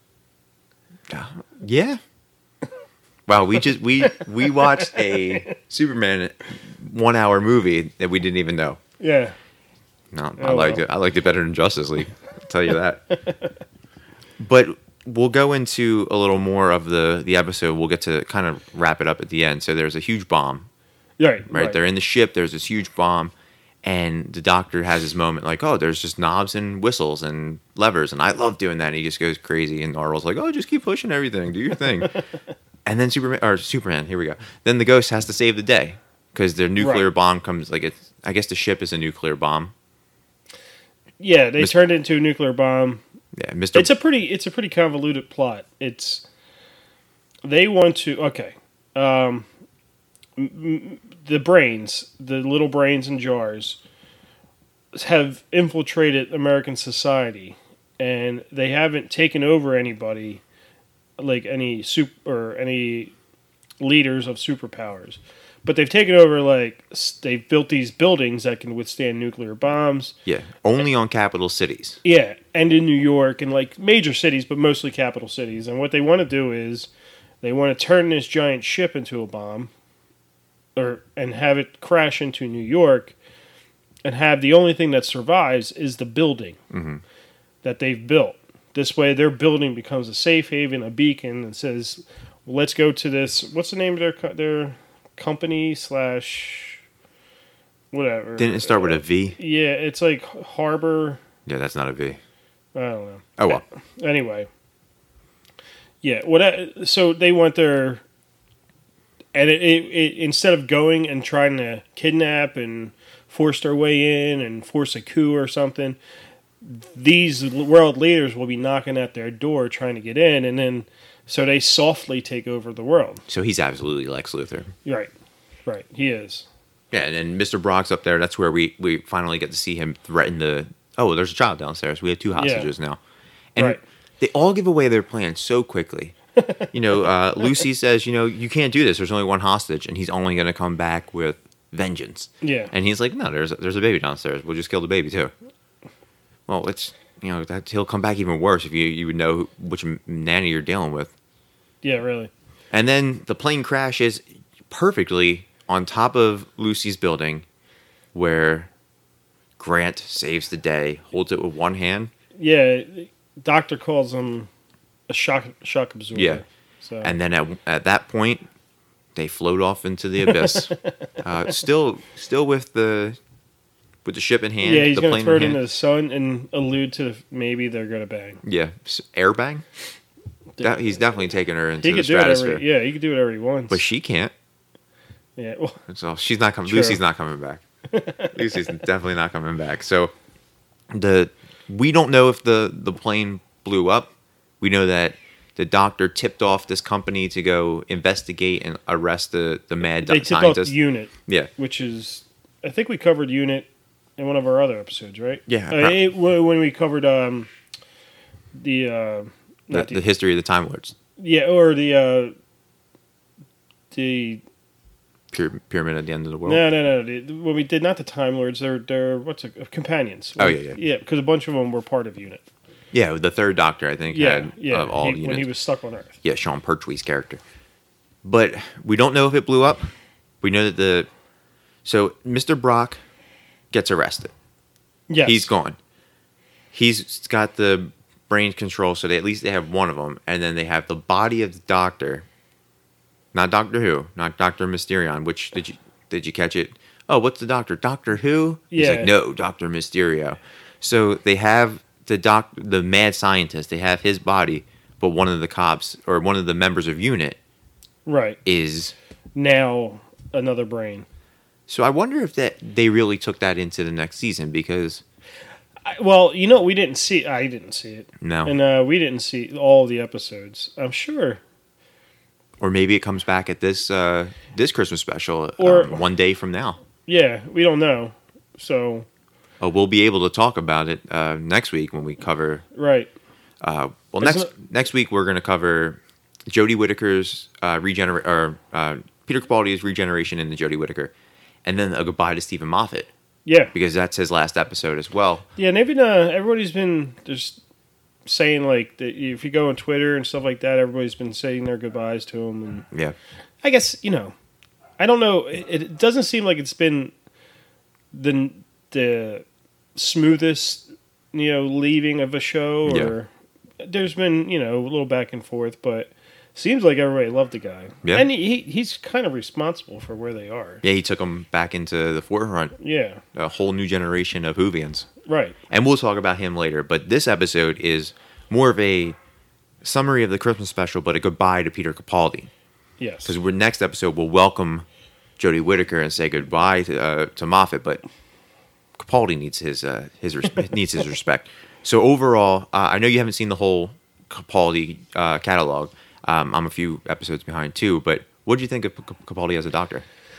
Speaker 1: Yeah. Wow, we watched a Superman 1 hour movie that we didn't even know.
Speaker 2: Yeah.
Speaker 1: No,
Speaker 2: Oh,
Speaker 1: I liked
Speaker 2: well.
Speaker 1: it. I liked it better than Justice League. I'll tell you that. But we'll go into a little more of the episode. We'll get to kind of wrap it up at the end. So there's a huge bomb. Right. They're in the ship. There's this huge bomb. And the doctor has his moment like, oh, there's just knobs and whistles and levers. And I love doing that. And he just goes crazy. And Orwell's like, oh, just keep pushing everything. Do your thing. And then Superman, here we go. Then the ghost has to save the day. Because their nuclear bomb comes, I guess the ship is a nuclear bomb.
Speaker 2: Yeah, they turned it into a nuclear bomb.
Speaker 1: Yeah, Mr.
Speaker 2: It's a pretty convoluted plot. They want to the brains, the little brains in jars, have infiltrated American society, and they haven't taken over anybody, like any any leaders of superpowers. But they've taken over, like, they've built these buildings that can withstand nuclear bombs.
Speaker 1: Yeah, only on capital cities.
Speaker 2: Yeah, and in New York and, like, major cities, but mostly capital cities. And what they want to do is they want to turn this giant ship into a bomb, and have it crash into New York, and have the only thing that survives is the building that they've built. This way, their building becomes a safe haven, a beacon, and says, well, let's go to this. What's the name of their company / whatever?
Speaker 1: Didn't it start with a V?
Speaker 2: Yeah, it's like Harbor.
Speaker 1: Yeah, that's not a V.
Speaker 2: I don't know.
Speaker 1: Oh, well.
Speaker 2: Anyway. Yeah, so they want their... And it instead of going and trying to kidnap and force their way in and force a coup or something, these world leaders will be knocking at their door trying to get in, and then so they softly take over the world.
Speaker 1: So he's absolutely Lex Luthor.
Speaker 2: Right, he is.
Speaker 1: Yeah, and Mr. Brock's up there. That's where we finally get to see him threaten there's a child downstairs. We have 2 hostages now. And they all give away their plan so quickly. Lucy says, you can't do this. There's only one hostage, and he's only going to come back with vengeance.
Speaker 2: Yeah.
Speaker 1: And he's like, no, there's a baby downstairs. We'll just kill the baby, too. Well, it's, he'll come back even worse if you would know which nanny you're dealing with.
Speaker 2: Yeah, really.
Speaker 1: And then the plane crashes perfectly on top of Lucy's building, where Grant saves the day, holds it with one hand.
Speaker 2: Yeah, doctor calls him a shock absorber.
Speaker 1: Yeah.
Speaker 2: So.
Speaker 1: And then at that point, they float off into the abyss. Still with the ship in hand.
Speaker 2: Yeah, he's
Speaker 1: going
Speaker 2: to throw it into the sun and allude to maybe they're going to bang.
Speaker 1: Yeah, air bang. He's definitely taking her into the stratosphere.
Speaker 2: He could do whatever he wants.
Speaker 1: But she can't.
Speaker 2: Yeah, well,
Speaker 1: so she's not coming.
Speaker 2: True.
Speaker 1: Lucy's not coming back. Lucy's definitely not coming back. So we don't know if the plane blew up. We know that the doctor tipped off this company to go investigate and arrest the mad
Speaker 2: they
Speaker 1: scientist.
Speaker 2: Tipped off Unit.
Speaker 1: Yeah,
Speaker 2: which is, I think we covered Unit in one of our other episodes, right?
Speaker 1: Yeah,
Speaker 2: when we covered the
Speaker 1: history of the Time Lords.
Speaker 2: Yeah, or the
Speaker 1: pyramid at the end of the world.
Speaker 2: No. When we did not the Time Lords, they're companions.
Speaker 1: Oh yeah.
Speaker 2: Yeah, because a bunch of them were part of Unit.
Speaker 1: Yeah, the third Doctor, I think, had all units.
Speaker 2: When he was stuck on Earth.
Speaker 1: Yeah, Sean Pertwee's character. But we don't know if it blew up. We know that so Mr. Brock gets arrested.
Speaker 2: Yes.
Speaker 1: He's gone. He's got the brain control, so at least they have one of them, and then they have the body of the Doctor. Not Doctor Who, not Doctor Mysterion. Which did you catch it? Oh, what's the Doctor? Doctor Who?
Speaker 2: Yeah.
Speaker 1: He's like, no, Doctor Mysterio. So they have the mad scientist. They have his body, but one of the cops or one of the members of Unit,
Speaker 2: right,
Speaker 1: is
Speaker 2: now another brain.
Speaker 1: So I wonder if they really took that into the next season because.
Speaker 2: We didn't see. I didn't see it.
Speaker 1: No,
Speaker 2: and we didn't see all the episodes. I'm sure.
Speaker 1: Or maybe it comes back at this Christmas special,
Speaker 2: or
Speaker 1: one day from now.
Speaker 2: Yeah, we don't know. So.
Speaker 1: We'll be able to talk about it next week when we cover.
Speaker 2: Right.
Speaker 1: Next week we're going to cover Jodie Whittaker's Peter Capaldi's regeneration in the Jodie Whittaker, and then a goodbye to Stephen Moffat.
Speaker 2: Yeah,
Speaker 1: because that's his last episode as well.
Speaker 2: Yeah, and everybody's been just saying like that if you go on Twitter and stuff like that, everybody's been saying their goodbyes to him. And
Speaker 1: yeah,
Speaker 2: I guess I don't know. It doesn't seem like it's been the smoothest leaving of a show, or there's been a little back and forth, but. Seems like everybody loved the guy.
Speaker 1: Yeah.
Speaker 2: And he's kind of responsible for where they are.
Speaker 1: Yeah, he took them back into the forefront.
Speaker 2: Yeah.
Speaker 1: A whole new generation of Whovians.
Speaker 2: Right.
Speaker 1: And we'll talk about him later. But this episode is more of a summary of the Christmas special, but a goodbye to Peter Capaldi.
Speaker 2: Yes.
Speaker 1: Because next episode, we'll welcome Jodie Whittaker and say goodbye to Moffat, but Capaldi needs his respect. So overall, I know you haven't seen the whole Capaldi catalog. I'm a few episodes behind too, but what did you think of Capaldi as a Doctor?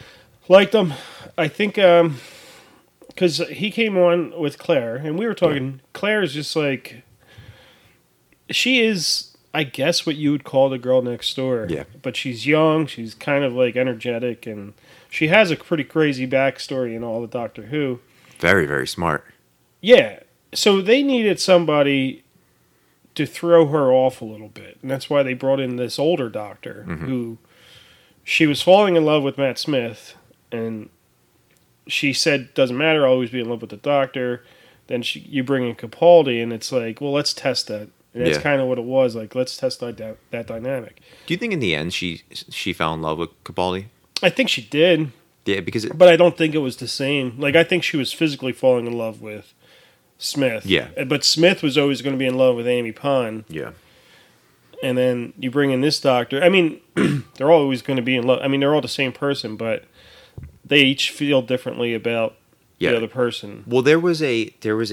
Speaker 2: Liked him. I think because he came on with Claire, and we were talking. Claire is just like she is, I guess, what you would call the girl next door.
Speaker 1: Yeah.
Speaker 2: But she's young. She's kind of like energetic, and she has a pretty crazy backstory in all the Doctor Who.
Speaker 1: Very, very smart.
Speaker 2: Yeah. So they needed somebody to throw her off a little bit, and that's why they brought in this older Doctor who she was falling in love with Matt Smith, and she said, "Doesn't matter. I'll always be in love with the Doctor." Then you bring in Capaldi, and it's like, well, let's test that. And that's kind of what it was. Like, let's test that dynamic.
Speaker 1: Do you think in the end she fell in love with Capaldi?
Speaker 2: I think she did.
Speaker 1: Yeah, because
Speaker 2: but I don't think it was the same. Like, I think she was physically falling in love with Smith.
Speaker 1: Yeah.
Speaker 2: But Smith was always going to be in love with Amy Pond.
Speaker 1: Yeah.
Speaker 2: And then you bring in this Doctor. I mean, they're always going to be in love. I mean, they're all the same person, but they each feel differently about the other person.
Speaker 1: Well, there was a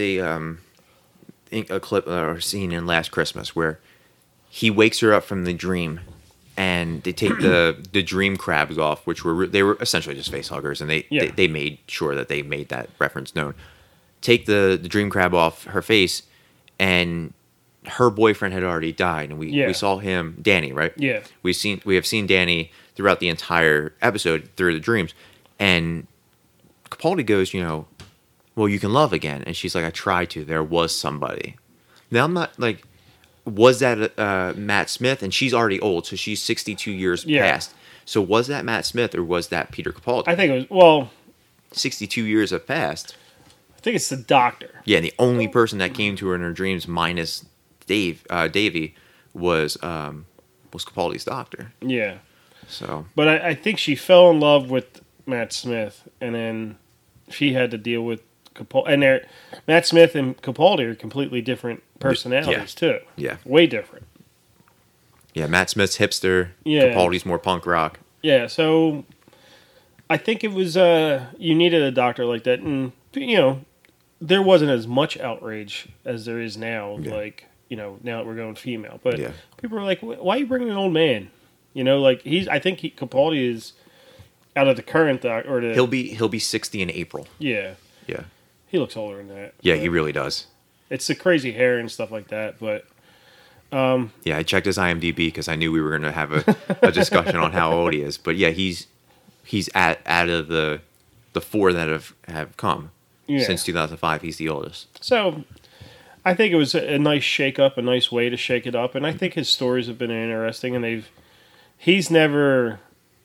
Speaker 1: clip or scene in Last Christmas where he wakes her up from the dream, and they take the dream crabs off, which they were essentially just face huggers, and they made sure that they made that reference known. Take the dream crab off her face, and her boyfriend had already died, and we saw him, Danny, right?
Speaker 2: Yeah.
Speaker 1: We have seen Danny throughout the entire episode through the dreams, and Capaldi goes, well, you can love again, and she's like, I tried to. There was somebody. Now I'm not like, was that Matt Smith? And she's already old, so she's 62 years past. So was that Matt Smith or was that Peter Capaldi?
Speaker 2: I think it was
Speaker 1: 62 years have passed.
Speaker 2: I think it's the Doctor.
Speaker 1: Yeah, and the only person that came to her in her dreams, minus Davy, was Capaldi's doctor.
Speaker 2: Yeah.
Speaker 1: So,
Speaker 2: but I think she fell in love with Matt Smith, and then she had to deal with Capaldi. And Matt Smith and Capaldi are completely different personalities too.
Speaker 1: Yeah,
Speaker 2: way different.
Speaker 1: Yeah, Matt Smith's hipster.
Speaker 2: Yeah.
Speaker 1: Capaldi's more punk rock.
Speaker 2: Yeah, so I think it was you needed a doctor like that, and there wasn't as much outrage as there is now.
Speaker 1: Yeah.
Speaker 2: Like now that we're going female, but people were like, "Why are you bringing an old man?" Like I think Capaldi is out of the current or the
Speaker 1: he'll be 60 in April.
Speaker 2: Yeah,
Speaker 1: Yeah,
Speaker 2: he looks older than that.
Speaker 1: yeah, he really does.
Speaker 2: It's the crazy hair and stuff like that, but.
Speaker 1: Yeah, I checked his IMDb because I knew we were going to have a discussion on how old he is. But yeah, he's out of the four that have come since 2005. He's the oldest.
Speaker 2: So I think it was a nice shake up, a nice way to shake it up, and I think his stories have been interesting. And he's never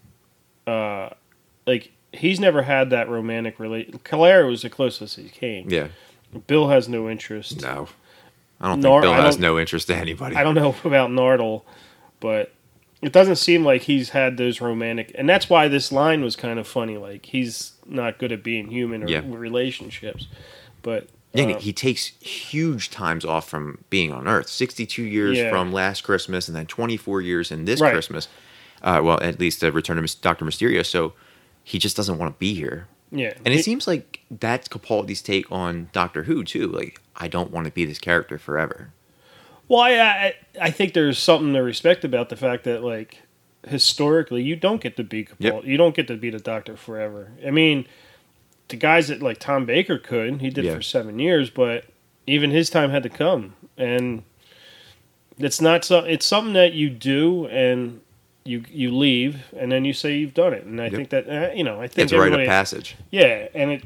Speaker 2: he's never had that romantic relate. Claire was the closest he came.
Speaker 1: Yeah,
Speaker 2: Bill has no interest.
Speaker 1: No. I don't think Bill has no interest in anybody.
Speaker 2: I don't know about Nardole, but it doesn't seem like he's had those romantic... And that's why this line was kind of funny. Like, he's not good at being human or relationships. But...
Speaker 1: Yeah, he takes huge times off from being on Earth. 62 years from last Christmas, and then 24 years in this Christmas. Well, at least the Return of Dr. Mysterio. So he just doesn't want to be here.
Speaker 2: Yeah.
Speaker 1: And it seems like that's Capaldi's take on Doctor Who, too. Like, I don't want to be this character forever.
Speaker 2: Well, I think there's something to respect about the fact that, like, historically, you don't get to be Capaldi. Yep. You don't get to be the Doctor forever. I mean, the guys that, like, Tom Baker could. He did it for 7 years, but even his time had to come. And it's not it's something that you do, and... You leave, and then you say you've done it, and I think that I think
Speaker 1: it's a rite of passage.
Speaker 2: Yeah, and it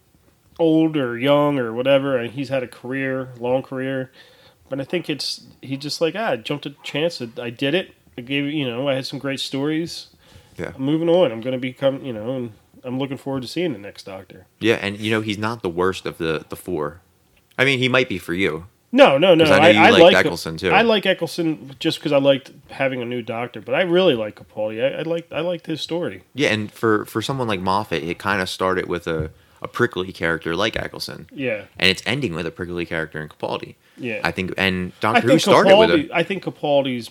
Speaker 2: old or young or whatever, and he's had a long career, but I think he just like I jumped at the chance. I did it. I gave I had some great stories.
Speaker 1: Yeah,
Speaker 2: I'm moving on. I'm going to become and I'm looking forward to seeing the next Doctor.
Speaker 1: Yeah, and he's not the worst of the four. I mean, he might be for you.
Speaker 2: No.
Speaker 1: I know you liked Eccleston too.
Speaker 2: I like Eccleston just because I liked having a new Doctor, but I really like Capaldi. I liked his story.
Speaker 1: Yeah, and for someone like Moffat, it kind of started with a prickly character like Eccleston.
Speaker 2: Yeah,
Speaker 1: and it's ending with a prickly character in Capaldi.
Speaker 2: Yeah,
Speaker 1: I think, and Doctor Who started with
Speaker 2: I think Capaldi's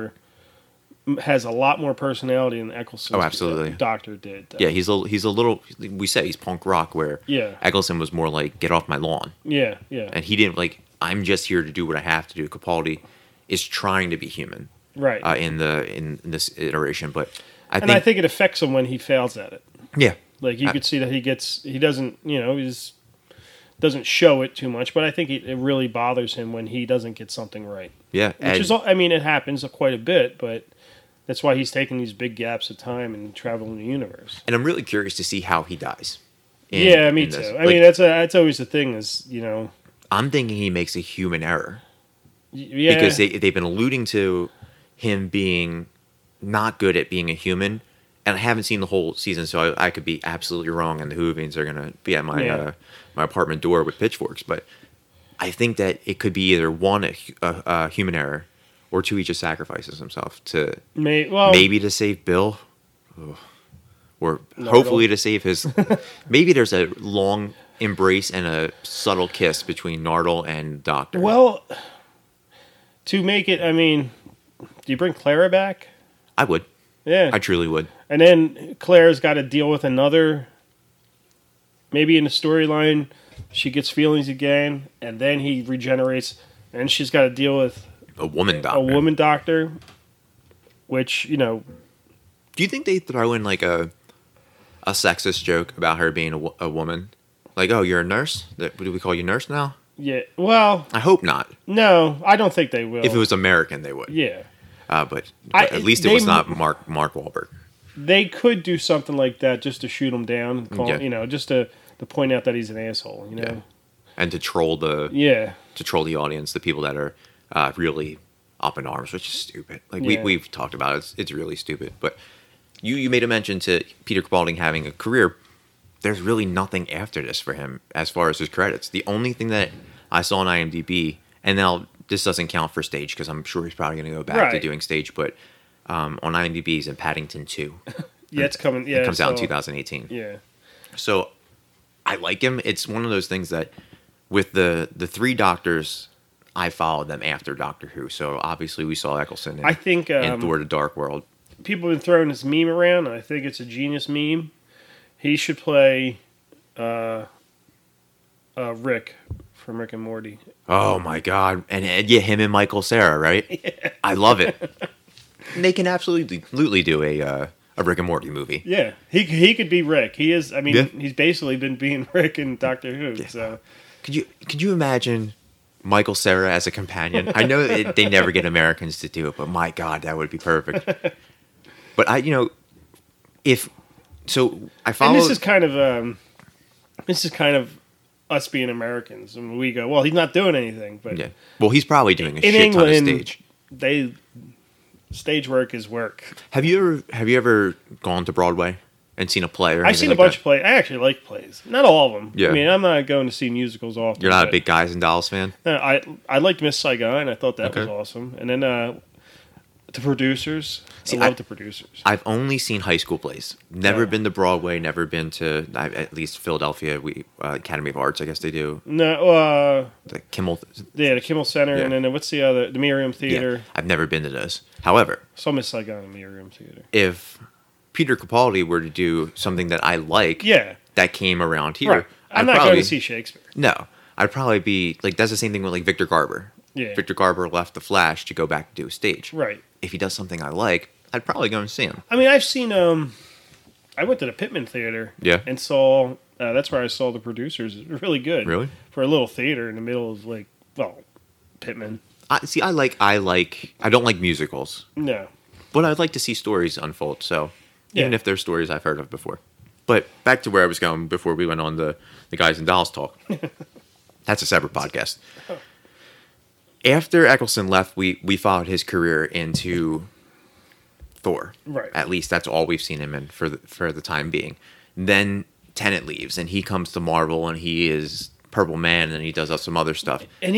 Speaker 2: has a lot more personality than Eccleston.
Speaker 1: Oh, absolutely.
Speaker 2: Doctor did.
Speaker 1: Yeah, he's a little. We said he's punk rock, where Eccleston was more like get off my lawn.
Speaker 2: Yeah,
Speaker 1: and he didn't like. I'm just here to do what I have to do. Capaldi is trying to be human,
Speaker 2: right?
Speaker 1: In this iteration, but I think
Speaker 2: it affects him when he fails at it.
Speaker 1: Yeah,
Speaker 2: Like you could see that he doesn't, he's doesn't show it too much, but I think it really bothers him when he doesn't get something right.
Speaker 1: Yeah,
Speaker 2: Which is, I mean, it happens quite a bit, but that's why he's taking these big gaps of time and traveling the universe.
Speaker 1: and I'm really curious to see how he dies.
Speaker 2: Me too. I mean, that's always the thing is,
Speaker 1: I'm thinking he makes a human error
Speaker 2: yeah,
Speaker 1: because they've been alluding to him being not good at being a human, and I haven't seen the whole season, so I could be absolutely wrong, and the Whovians are gonna be at my my apartment door with pitchforks. But I think that it could be either one a human error, or two he just sacrifices himself to maybe to save Bill, or hopefully to save his. Maybe there's a long embrace and a subtle kiss between Nardole and Doctor.
Speaker 2: Well, to make it, I mean, do you bring Clara back?
Speaker 1: I would.
Speaker 2: Yeah,
Speaker 1: I truly would.
Speaker 2: And then Claire's got to deal with another. Maybe in the storyline, she gets feelings again, and then he regenerates, and she's got to deal with
Speaker 1: A woman doctor.
Speaker 2: a woman doctor, which
Speaker 1: Do you think they throw in like a sexist joke about her being a woman? Like, oh, you're a nurse? Do we call you nurse now?
Speaker 2: Yeah. Well,
Speaker 1: I hope not.
Speaker 2: no, I don't think they will.
Speaker 1: If it was American, they would.
Speaker 2: Yeah.
Speaker 1: But at least it was not Mark Wahlberg.
Speaker 2: They could do something like that just to shoot him down,
Speaker 1: Yeah.
Speaker 2: just to point out that he's an asshole,
Speaker 1: Yeah. And to troll the audience, the people that are really up in arms, which is stupid. Like we've talked about it. It's really stupid. But you made a mention to Peter Capaldi having a career. There's really nothing after this for him as far as his credits. The only thing that I saw on IMDb, and now this doesn't count for stage because I'm sure he's probably going to go back to doing stage, but on IMDb he's in Paddington 2.
Speaker 2: Yeah, it's coming. Yeah,
Speaker 1: it comes out in 2018.
Speaker 2: Yeah.
Speaker 1: So I like him. It's one of those things that with the three doctors, I followed them after Doctor Who. So obviously we saw Eccleston in Thor: The Dark World.
Speaker 2: People have been throwing this meme around, and I think it's a genius meme. He should play Rick from Rick and Morty.
Speaker 1: Oh my God! And him and Michael Cera, right? Yeah. I love it. And they can absolutely do a Rick and Morty movie.
Speaker 2: Yeah, he could be Rick. He is. I mean, he's basically been being Rick in Doctor Who. Yeah. So
Speaker 1: could you imagine Michael Cera as a companion? I know they never get Americans to do it, but my God, that would be perfect. But I follow.
Speaker 2: And this is kind of us being Americans, and we go, well, he's not doing anything. But
Speaker 1: yeah, well, he's probably doing a shit
Speaker 2: England,
Speaker 1: ton of stage.
Speaker 2: Stage work is work.
Speaker 1: Have you ever gone to Broadway and seen a play? Or
Speaker 2: I've seen a bunch of plays. I actually like plays. Not all of them.
Speaker 1: Yeah.
Speaker 2: I mean, I'm not going to see musicals often.
Speaker 1: You're not a big Guys and Dolls fan?
Speaker 2: I liked Miss Saigon. I thought that was awesome. And then The Producers. I love The Producers.
Speaker 1: I've only seen high school plays. Never been to Broadway. Never been to at least Philadelphia. Academy of Arts, I guess they do.
Speaker 2: No,
Speaker 1: the Kimmel.
Speaker 2: Yeah, the Kimmel Center, and then what's the other? The Miriam Theater.
Speaker 1: Yeah, I've never been to those. However,
Speaker 2: saw Miss Saigon in Miriam Theater.
Speaker 1: If Peter Capaldi were to do something that I like, that came around here,
Speaker 2: right. I'm not going to see Shakespeare.
Speaker 1: No, I'd probably be like that's the same thing with like Victor Garber.
Speaker 2: Yeah,
Speaker 1: Victor Garber left The Flash to go back and do a stage.
Speaker 2: Right.
Speaker 1: If he does something I like, I'd probably go and see him.
Speaker 2: I mean, I've seen. I went to the Pittman Theater.
Speaker 1: Yeah.
Speaker 2: And saw. That's where I saw The Producers. It was really good.
Speaker 1: Really?
Speaker 2: For a little theater in the middle of Pittman.
Speaker 1: I don't like musicals.
Speaker 2: No.
Speaker 1: But I'd like to see stories unfold. So even if they're stories I've heard of before. But back to where I was going before we went on the Guys and Dolls talk. That's a separate podcast. After Eccleston left, we followed his career into Thor.
Speaker 2: Right.
Speaker 1: At least that's all we've seen him in for the time being. Then Tennant leaves, and he comes to Marvel, and he is Purple Man, and he does some other stuff.
Speaker 2: And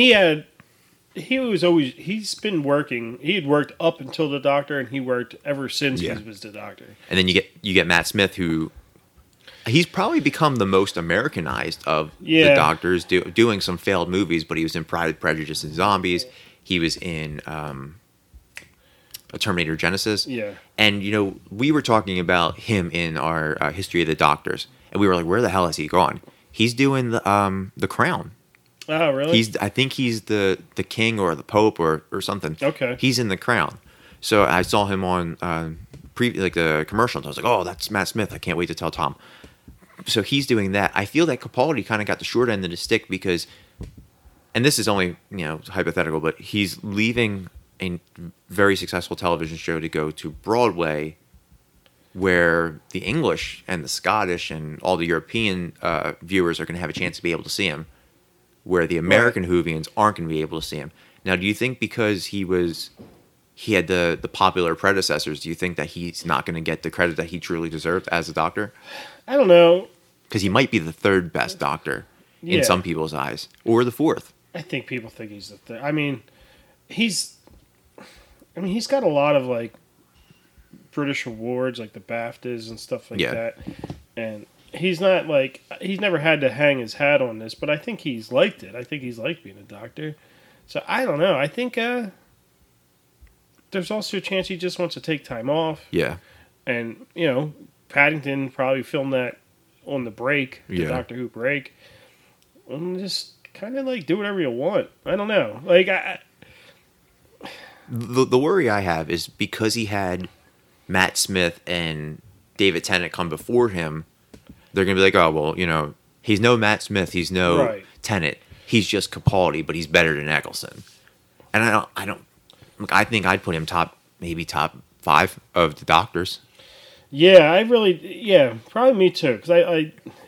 Speaker 2: he's been working. He had worked up until the Doctor, and he worked ever since he was the Doctor.
Speaker 1: And then you get Matt Smith, who he's probably become the most Americanized of the Doctors, doing some failed movies, but he was in Pride, Prejudice, and Zombies. He was in Terminator Genesis.
Speaker 2: Yeah.
Speaker 1: And, we were talking about him in our History of the Doctors, and we were like, where the hell has he gone? He's doing the Crown.
Speaker 2: Oh, really?
Speaker 1: I think he's the king or the pope or something.
Speaker 2: Okay.
Speaker 1: He's in the Crown. So I saw him on the commercials. I was like, oh, that's Matt Smith. I can't wait to tell Tom. so he's doing that. I feel that Capaldi kind of got the short end of the stick because, and this is only hypothetical, but he's leaving a very successful television show to go to Broadway, where the English and the Scottish and all the European viewers are going to have a chance to be able to see him, where the American Whovians aren't going to be able to see him. Now, do you think because he had the popular predecessors, do you think that he's not going to get the credit that he truly deserved as a doctor?
Speaker 2: I don't know.
Speaker 1: Because he might be the third best doctor in some people's eyes, or the fourth.
Speaker 2: I think people think he's the third. I mean, he's got a lot of like British awards, like the BAFTAs and stuff like that. And he's never had to hang his hat on this, but I think he's liked it. I think he's liked being a doctor. So I don't know. I think there's also a chance he just wants to take time off.
Speaker 1: Yeah.
Speaker 2: And, Paddington probably filmed that on the break, the Doctor Who break. And just kind of like do whatever you want. I don't know. Like,
Speaker 1: The worry I have is because he had Matt Smith and David Tennant come before him, they're going to be like, oh, well, he's no Matt Smith, he's no Tennant. He's just Capaldi, but he's better than Eccleston. And I think I'd put him top 5 of the doctors.
Speaker 2: Yeah, probably me too. Because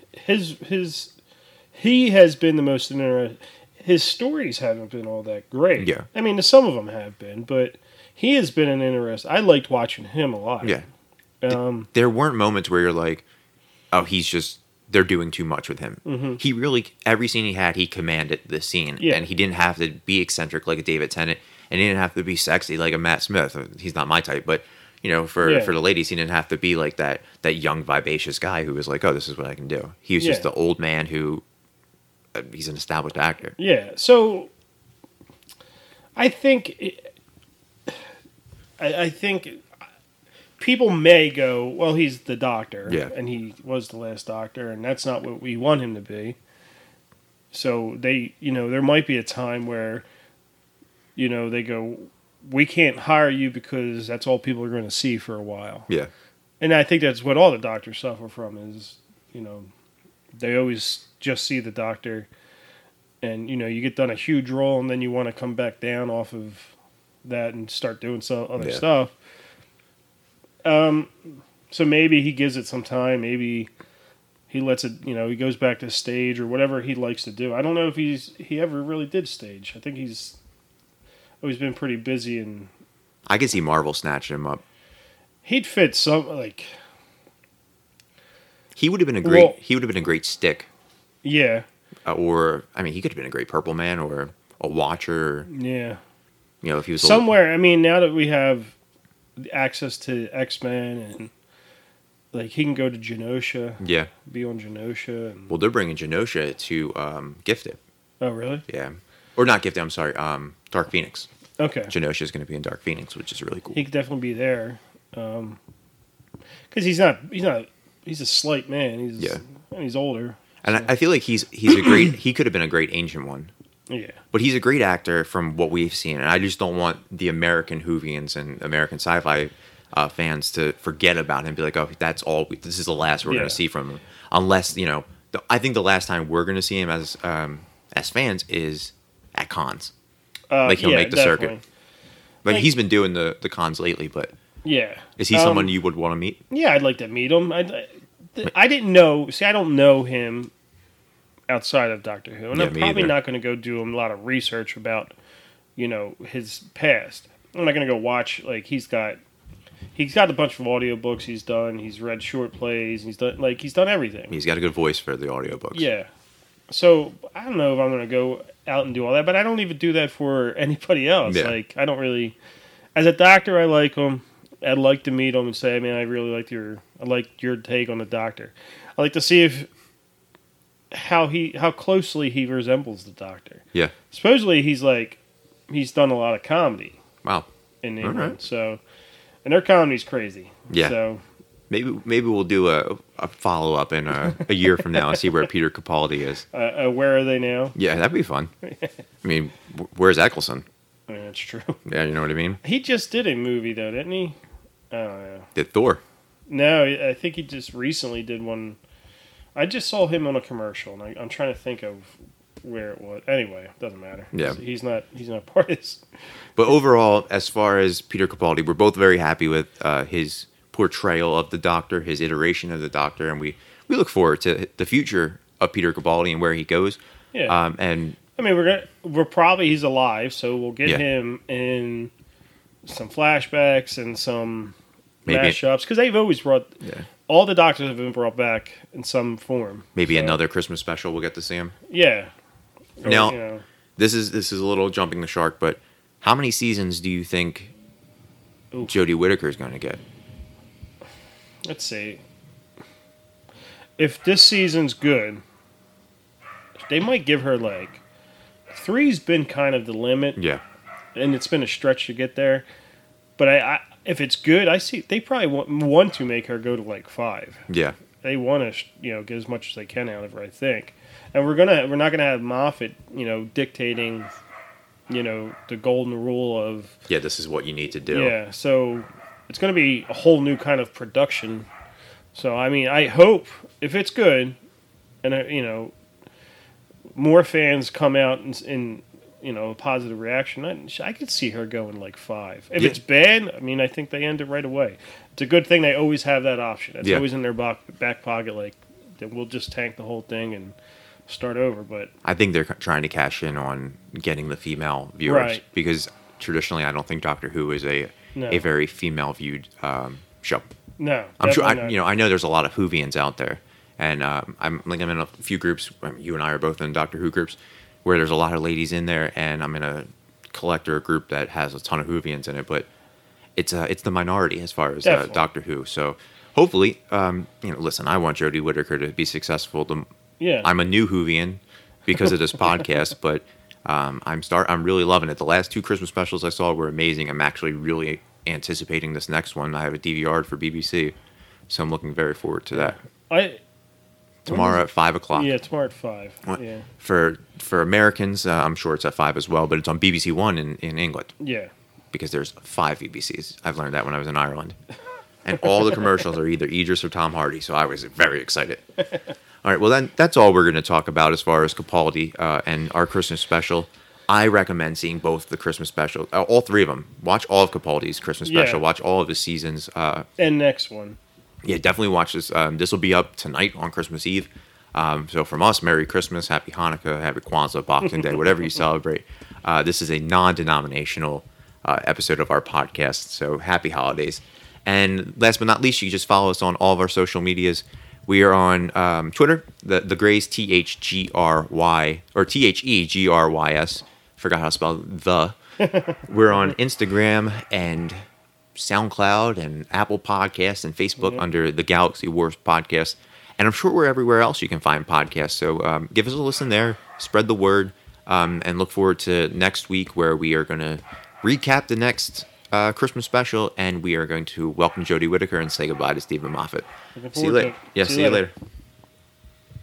Speaker 2: he has been the most interesting. His stories haven't been all that great.
Speaker 1: Yeah.
Speaker 2: I mean, some of them have been, but he has been an interest. I liked watching him a lot.
Speaker 1: Yeah. There weren't moments where you're like, oh, they're doing too much with him.
Speaker 2: Mm-hmm.
Speaker 1: He really, every scene he had, he commanded the scene.
Speaker 2: Yeah.
Speaker 1: And he didn't have to be eccentric like a David Tennant, and he didn't have to be sexy like a Matt Smith. He's not my type, but for the ladies, he didn't have to be like that young, vivacious guy who was like, oh, this is what I can do. He was just the old man who, he's an established actor.
Speaker 2: Yeah, so I think people may go, well, he's the Doctor, and he was the last Doctor, and that's not what we want him to be. So there might be a time where, they go, we can't hire you because that's all people are going to see for a while.
Speaker 1: Yeah.
Speaker 2: And I think that's what all the doctors suffer from is, they always just see the Doctor, and, you get done a huge role, and then you want to come back down off of that and start doing some other stuff. So maybe he gives it some time. Maybe he lets it, he goes back to stage or whatever he likes to do. I don't know if he ever really did stage. I think he's always been pretty busy, and
Speaker 1: I could see Marvel snatching him up.
Speaker 2: He'd fit some
Speaker 1: he would have been a great Stick.
Speaker 2: Yeah.
Speaker 1: Or he could have been a great Purple Man or a Watcher.
Speaker 2: Yeah.
Speaker 1: If he was
Speaker 2: somewhere. Now that we have access to X-Men and he can go to Genosha.
Speaker 1: Yeah.
Speaker 2: Be on Genosha.
Speaker 1: Well, they're bringing Genosha to Gifted.
Speaker 2: Oh, really?
Speaker 1: Yeah. Or not Gifted, I'm sorry. Dark Phoenix.
Speaker 2: Okay.
Speaker 1: Genosha is going to be in Dark Phoenix, which is really cool.
Speaker 2: He could definitely be there. Because he's a slight man. He's older.
Speaker 1: And I feel like he could have been a great Ancient One.
Speaker 2: Yeah.
Speaker 1: But he's a great actor from what we've seen, and I just don't want the American Whovians and American sci-fi fans to forget about him. Be like, oh, that's all. This is the last we're going to see from him, unless I think the last time we're going to see him as fans is at cons. He'll make the circuit. He's been doing the cons lately, but is he someone you would want to meet?
Speaker 2: Yeah, I'd like to meet him. I didn't know. See, I don't know him outside of Doctor Who, and I'm probably not going to go do a lot of research about, his past. I'm not going to go watch he's got a bunch of audiobooks he's done. He's read short plays. He's done everything.
Speaker 1: He's got a good voice for the audiobooks.
Speaker 2: Yeah. So I don't know if I'm going to go out and do all that, but I don't even do that for anybody else.
Speaker 1: Yeah.
Speaker 2: I don't really, as a doctor, I like him. I'd like to meet him and say, man, I really liked your take on the Doctor. I like to see how closely he resembles the Doctor.
Speaker 1: Yeah.
Speaker 2: Supposedly he's done a lot of comedy.
Speaker 1: Wow.
Speaker 2: In England.
Speaker 1: Right.
Speaker 2: So, and their comedy's crazy.
Speaker 1: Yeah.
Speaker 2: So
Speaker 1: maybe we'll do a follow up in a year from now and see where Peter Capaldi is.
Speaker 2: Where are they now?
Speaker 1: Yeah, that'd be fun. Where's Eccleston?
Speaker 2: That's true.
Speaker 1: Yeah, you know what I mean?
Speaker 2: He just did a movie though, didn't he? I don't know.
Speaker 1: Did Thor?
Speaker 2: No, I think he just recently did one. I just saw him on a commercial, and I'm trying to think of where it was. Anyway, doesn't matter.
Speaker 1: Yeah.
Speaker 2: He's not part of this.
Speaker 1: But overall, as far as Peter Capaldi, we're both very happy with his portrayal of the Doctor, his iteration of the Doctor, and we look forward to the future of Peter Capaldi and where he goes.
Speaker 2: Yeah.
Speaker 1: And
Speaker 2: I mean, we're probably he's alive, so we'll get
Speaker 1: Yeah.
Speaker 2: him in some flashbacks and some
Speaker 1: Maybe-
Speaker 2: mashups because they've always brought all the Doctors have been brought back in some form.
Speaker 1: maybe
Speaker 2: So,
Speaker 1: another Christmas special we'll get to see him.
Speaker 2: Yeah. Or,
Speaker 1: Now-
Speaker 2: you know,
Speaker 1: This is a little jumping the shark, but how many seasons do you think
Speaker 2: Ooh.
Speaker 1: Jodie Whittaker is going to get?
Speaker 2: let's see. If this season's good, they might give her like 3's been kind of the limit.
Speaker 1: Yeah.
Speaker 2: And it's been a stretch to get there. But I if it's good, I see they probably want to make her go to like 5.
Speaker 1: Yeah.
Speaker 2: They want to get as much as they can out of her, I think. And we're not gonna have Moffat dictating the golden rule of
Speaker 1: Yeah, this is what you need to do.
Speaker 2: yeah. So it's gonna be a whole new kind of production. So I mean, I hope if it's good, and more fans come out and a positive reaction, I could see her going like 5. If
Speaker 1: Yeah.
Speaker 2: it's bad, I mean, I think they end it right away. It's a good thing they always have that option. It's
Speaker 1: Yeah.
Speaker 2: always in their back pocket, like that we'll just tank the whole thing and start over. But
Speaker 1: I think they're trying to cash in on getting the female viewers
Speaker 2: Right.
Speaker 1: because traditionally I don't think Doctor Who is a
Speaker 2: No.
Speaker 1: very female viewed show.
Speaker 2: no,
Speaker 1: I'm sure
Speaker 2: definitely not.
Speaker 1: I know there's a lot of Whovians out there, and I'm in a few groups. You and I are both in Doctor Who groups where there's a lot of ladies in there, and I'm in a collector group that has a ton of Whovians in it, but it's the minority as far as
Speaker 2: Definitely.
Speaker 1: Doctor Who. So hopefully, listen, I want Jodie Whittaker to be successful.
Speaker 2: Yeah.
Speaker 1: I'm a new Whovian because of this podcast, but I'm really loving it. The last 2 Christmas specials I saw were amazing. I'm actually really anticipating this next one. I have a DVR for BBC, so I'm looking very forward to that. Tomorrow at 5:00.
Speaker 2: Yeah, tomorrow at 5.
Speaker 1: What?
Speaker 2: Yeah.
Speaker 1: For Americans, I'm sure it's at 5 as well, but it's on BBC One in England
Speaker 2: Yeah.
Speaker 1: because there's 5 BBCs. I've learned that when I was in Ireland. And all the commercials are either Idris or Tom Hardy, so I was very excited. All right, well, then that's all we're going to talk about as far as Capaldi and our Christmas special. I recommend seeing both the Christmas special, all 3 of them. Watch all of Capaldi's Christmas
Speaker 2: Yeah.
Speaker 1: special. Watch all of his seasons.
Speaker 2: And next one.
Speaker 1: Yeah, definitely watch this. This will be up tonight on Christmas Eve. So from us, Merry Christmas, Happy Hanukkah, Happy Kwanzaa, Boxing Day, whatever you celebrate. This is a non-denominational episode of our podcast, so happy holidays. And last but not least, you can just follow us on all of our social medias. We are on Twitter, the Grays, THGRY, or THEGRYS. Forgot how to spell the. We're on Instagram and SoundCloud and Apple Podcasts and Facebook under the Galaxy Wars Podcast. And I'm sure we're everywhere else you can find podcasts. So give us a listen there, spread the word, and look forward to next week where we are going to recap the next Christmas special, and we are going to welcome Jodie Whittaker and say goodbye to Stephen Moffat.
Speaker 2: Looking
Speaker 1: See you
Speaker 2: forward to
Speaker 1: later.
Speaker 2: it.
Speaker 1: Yeah, see you later.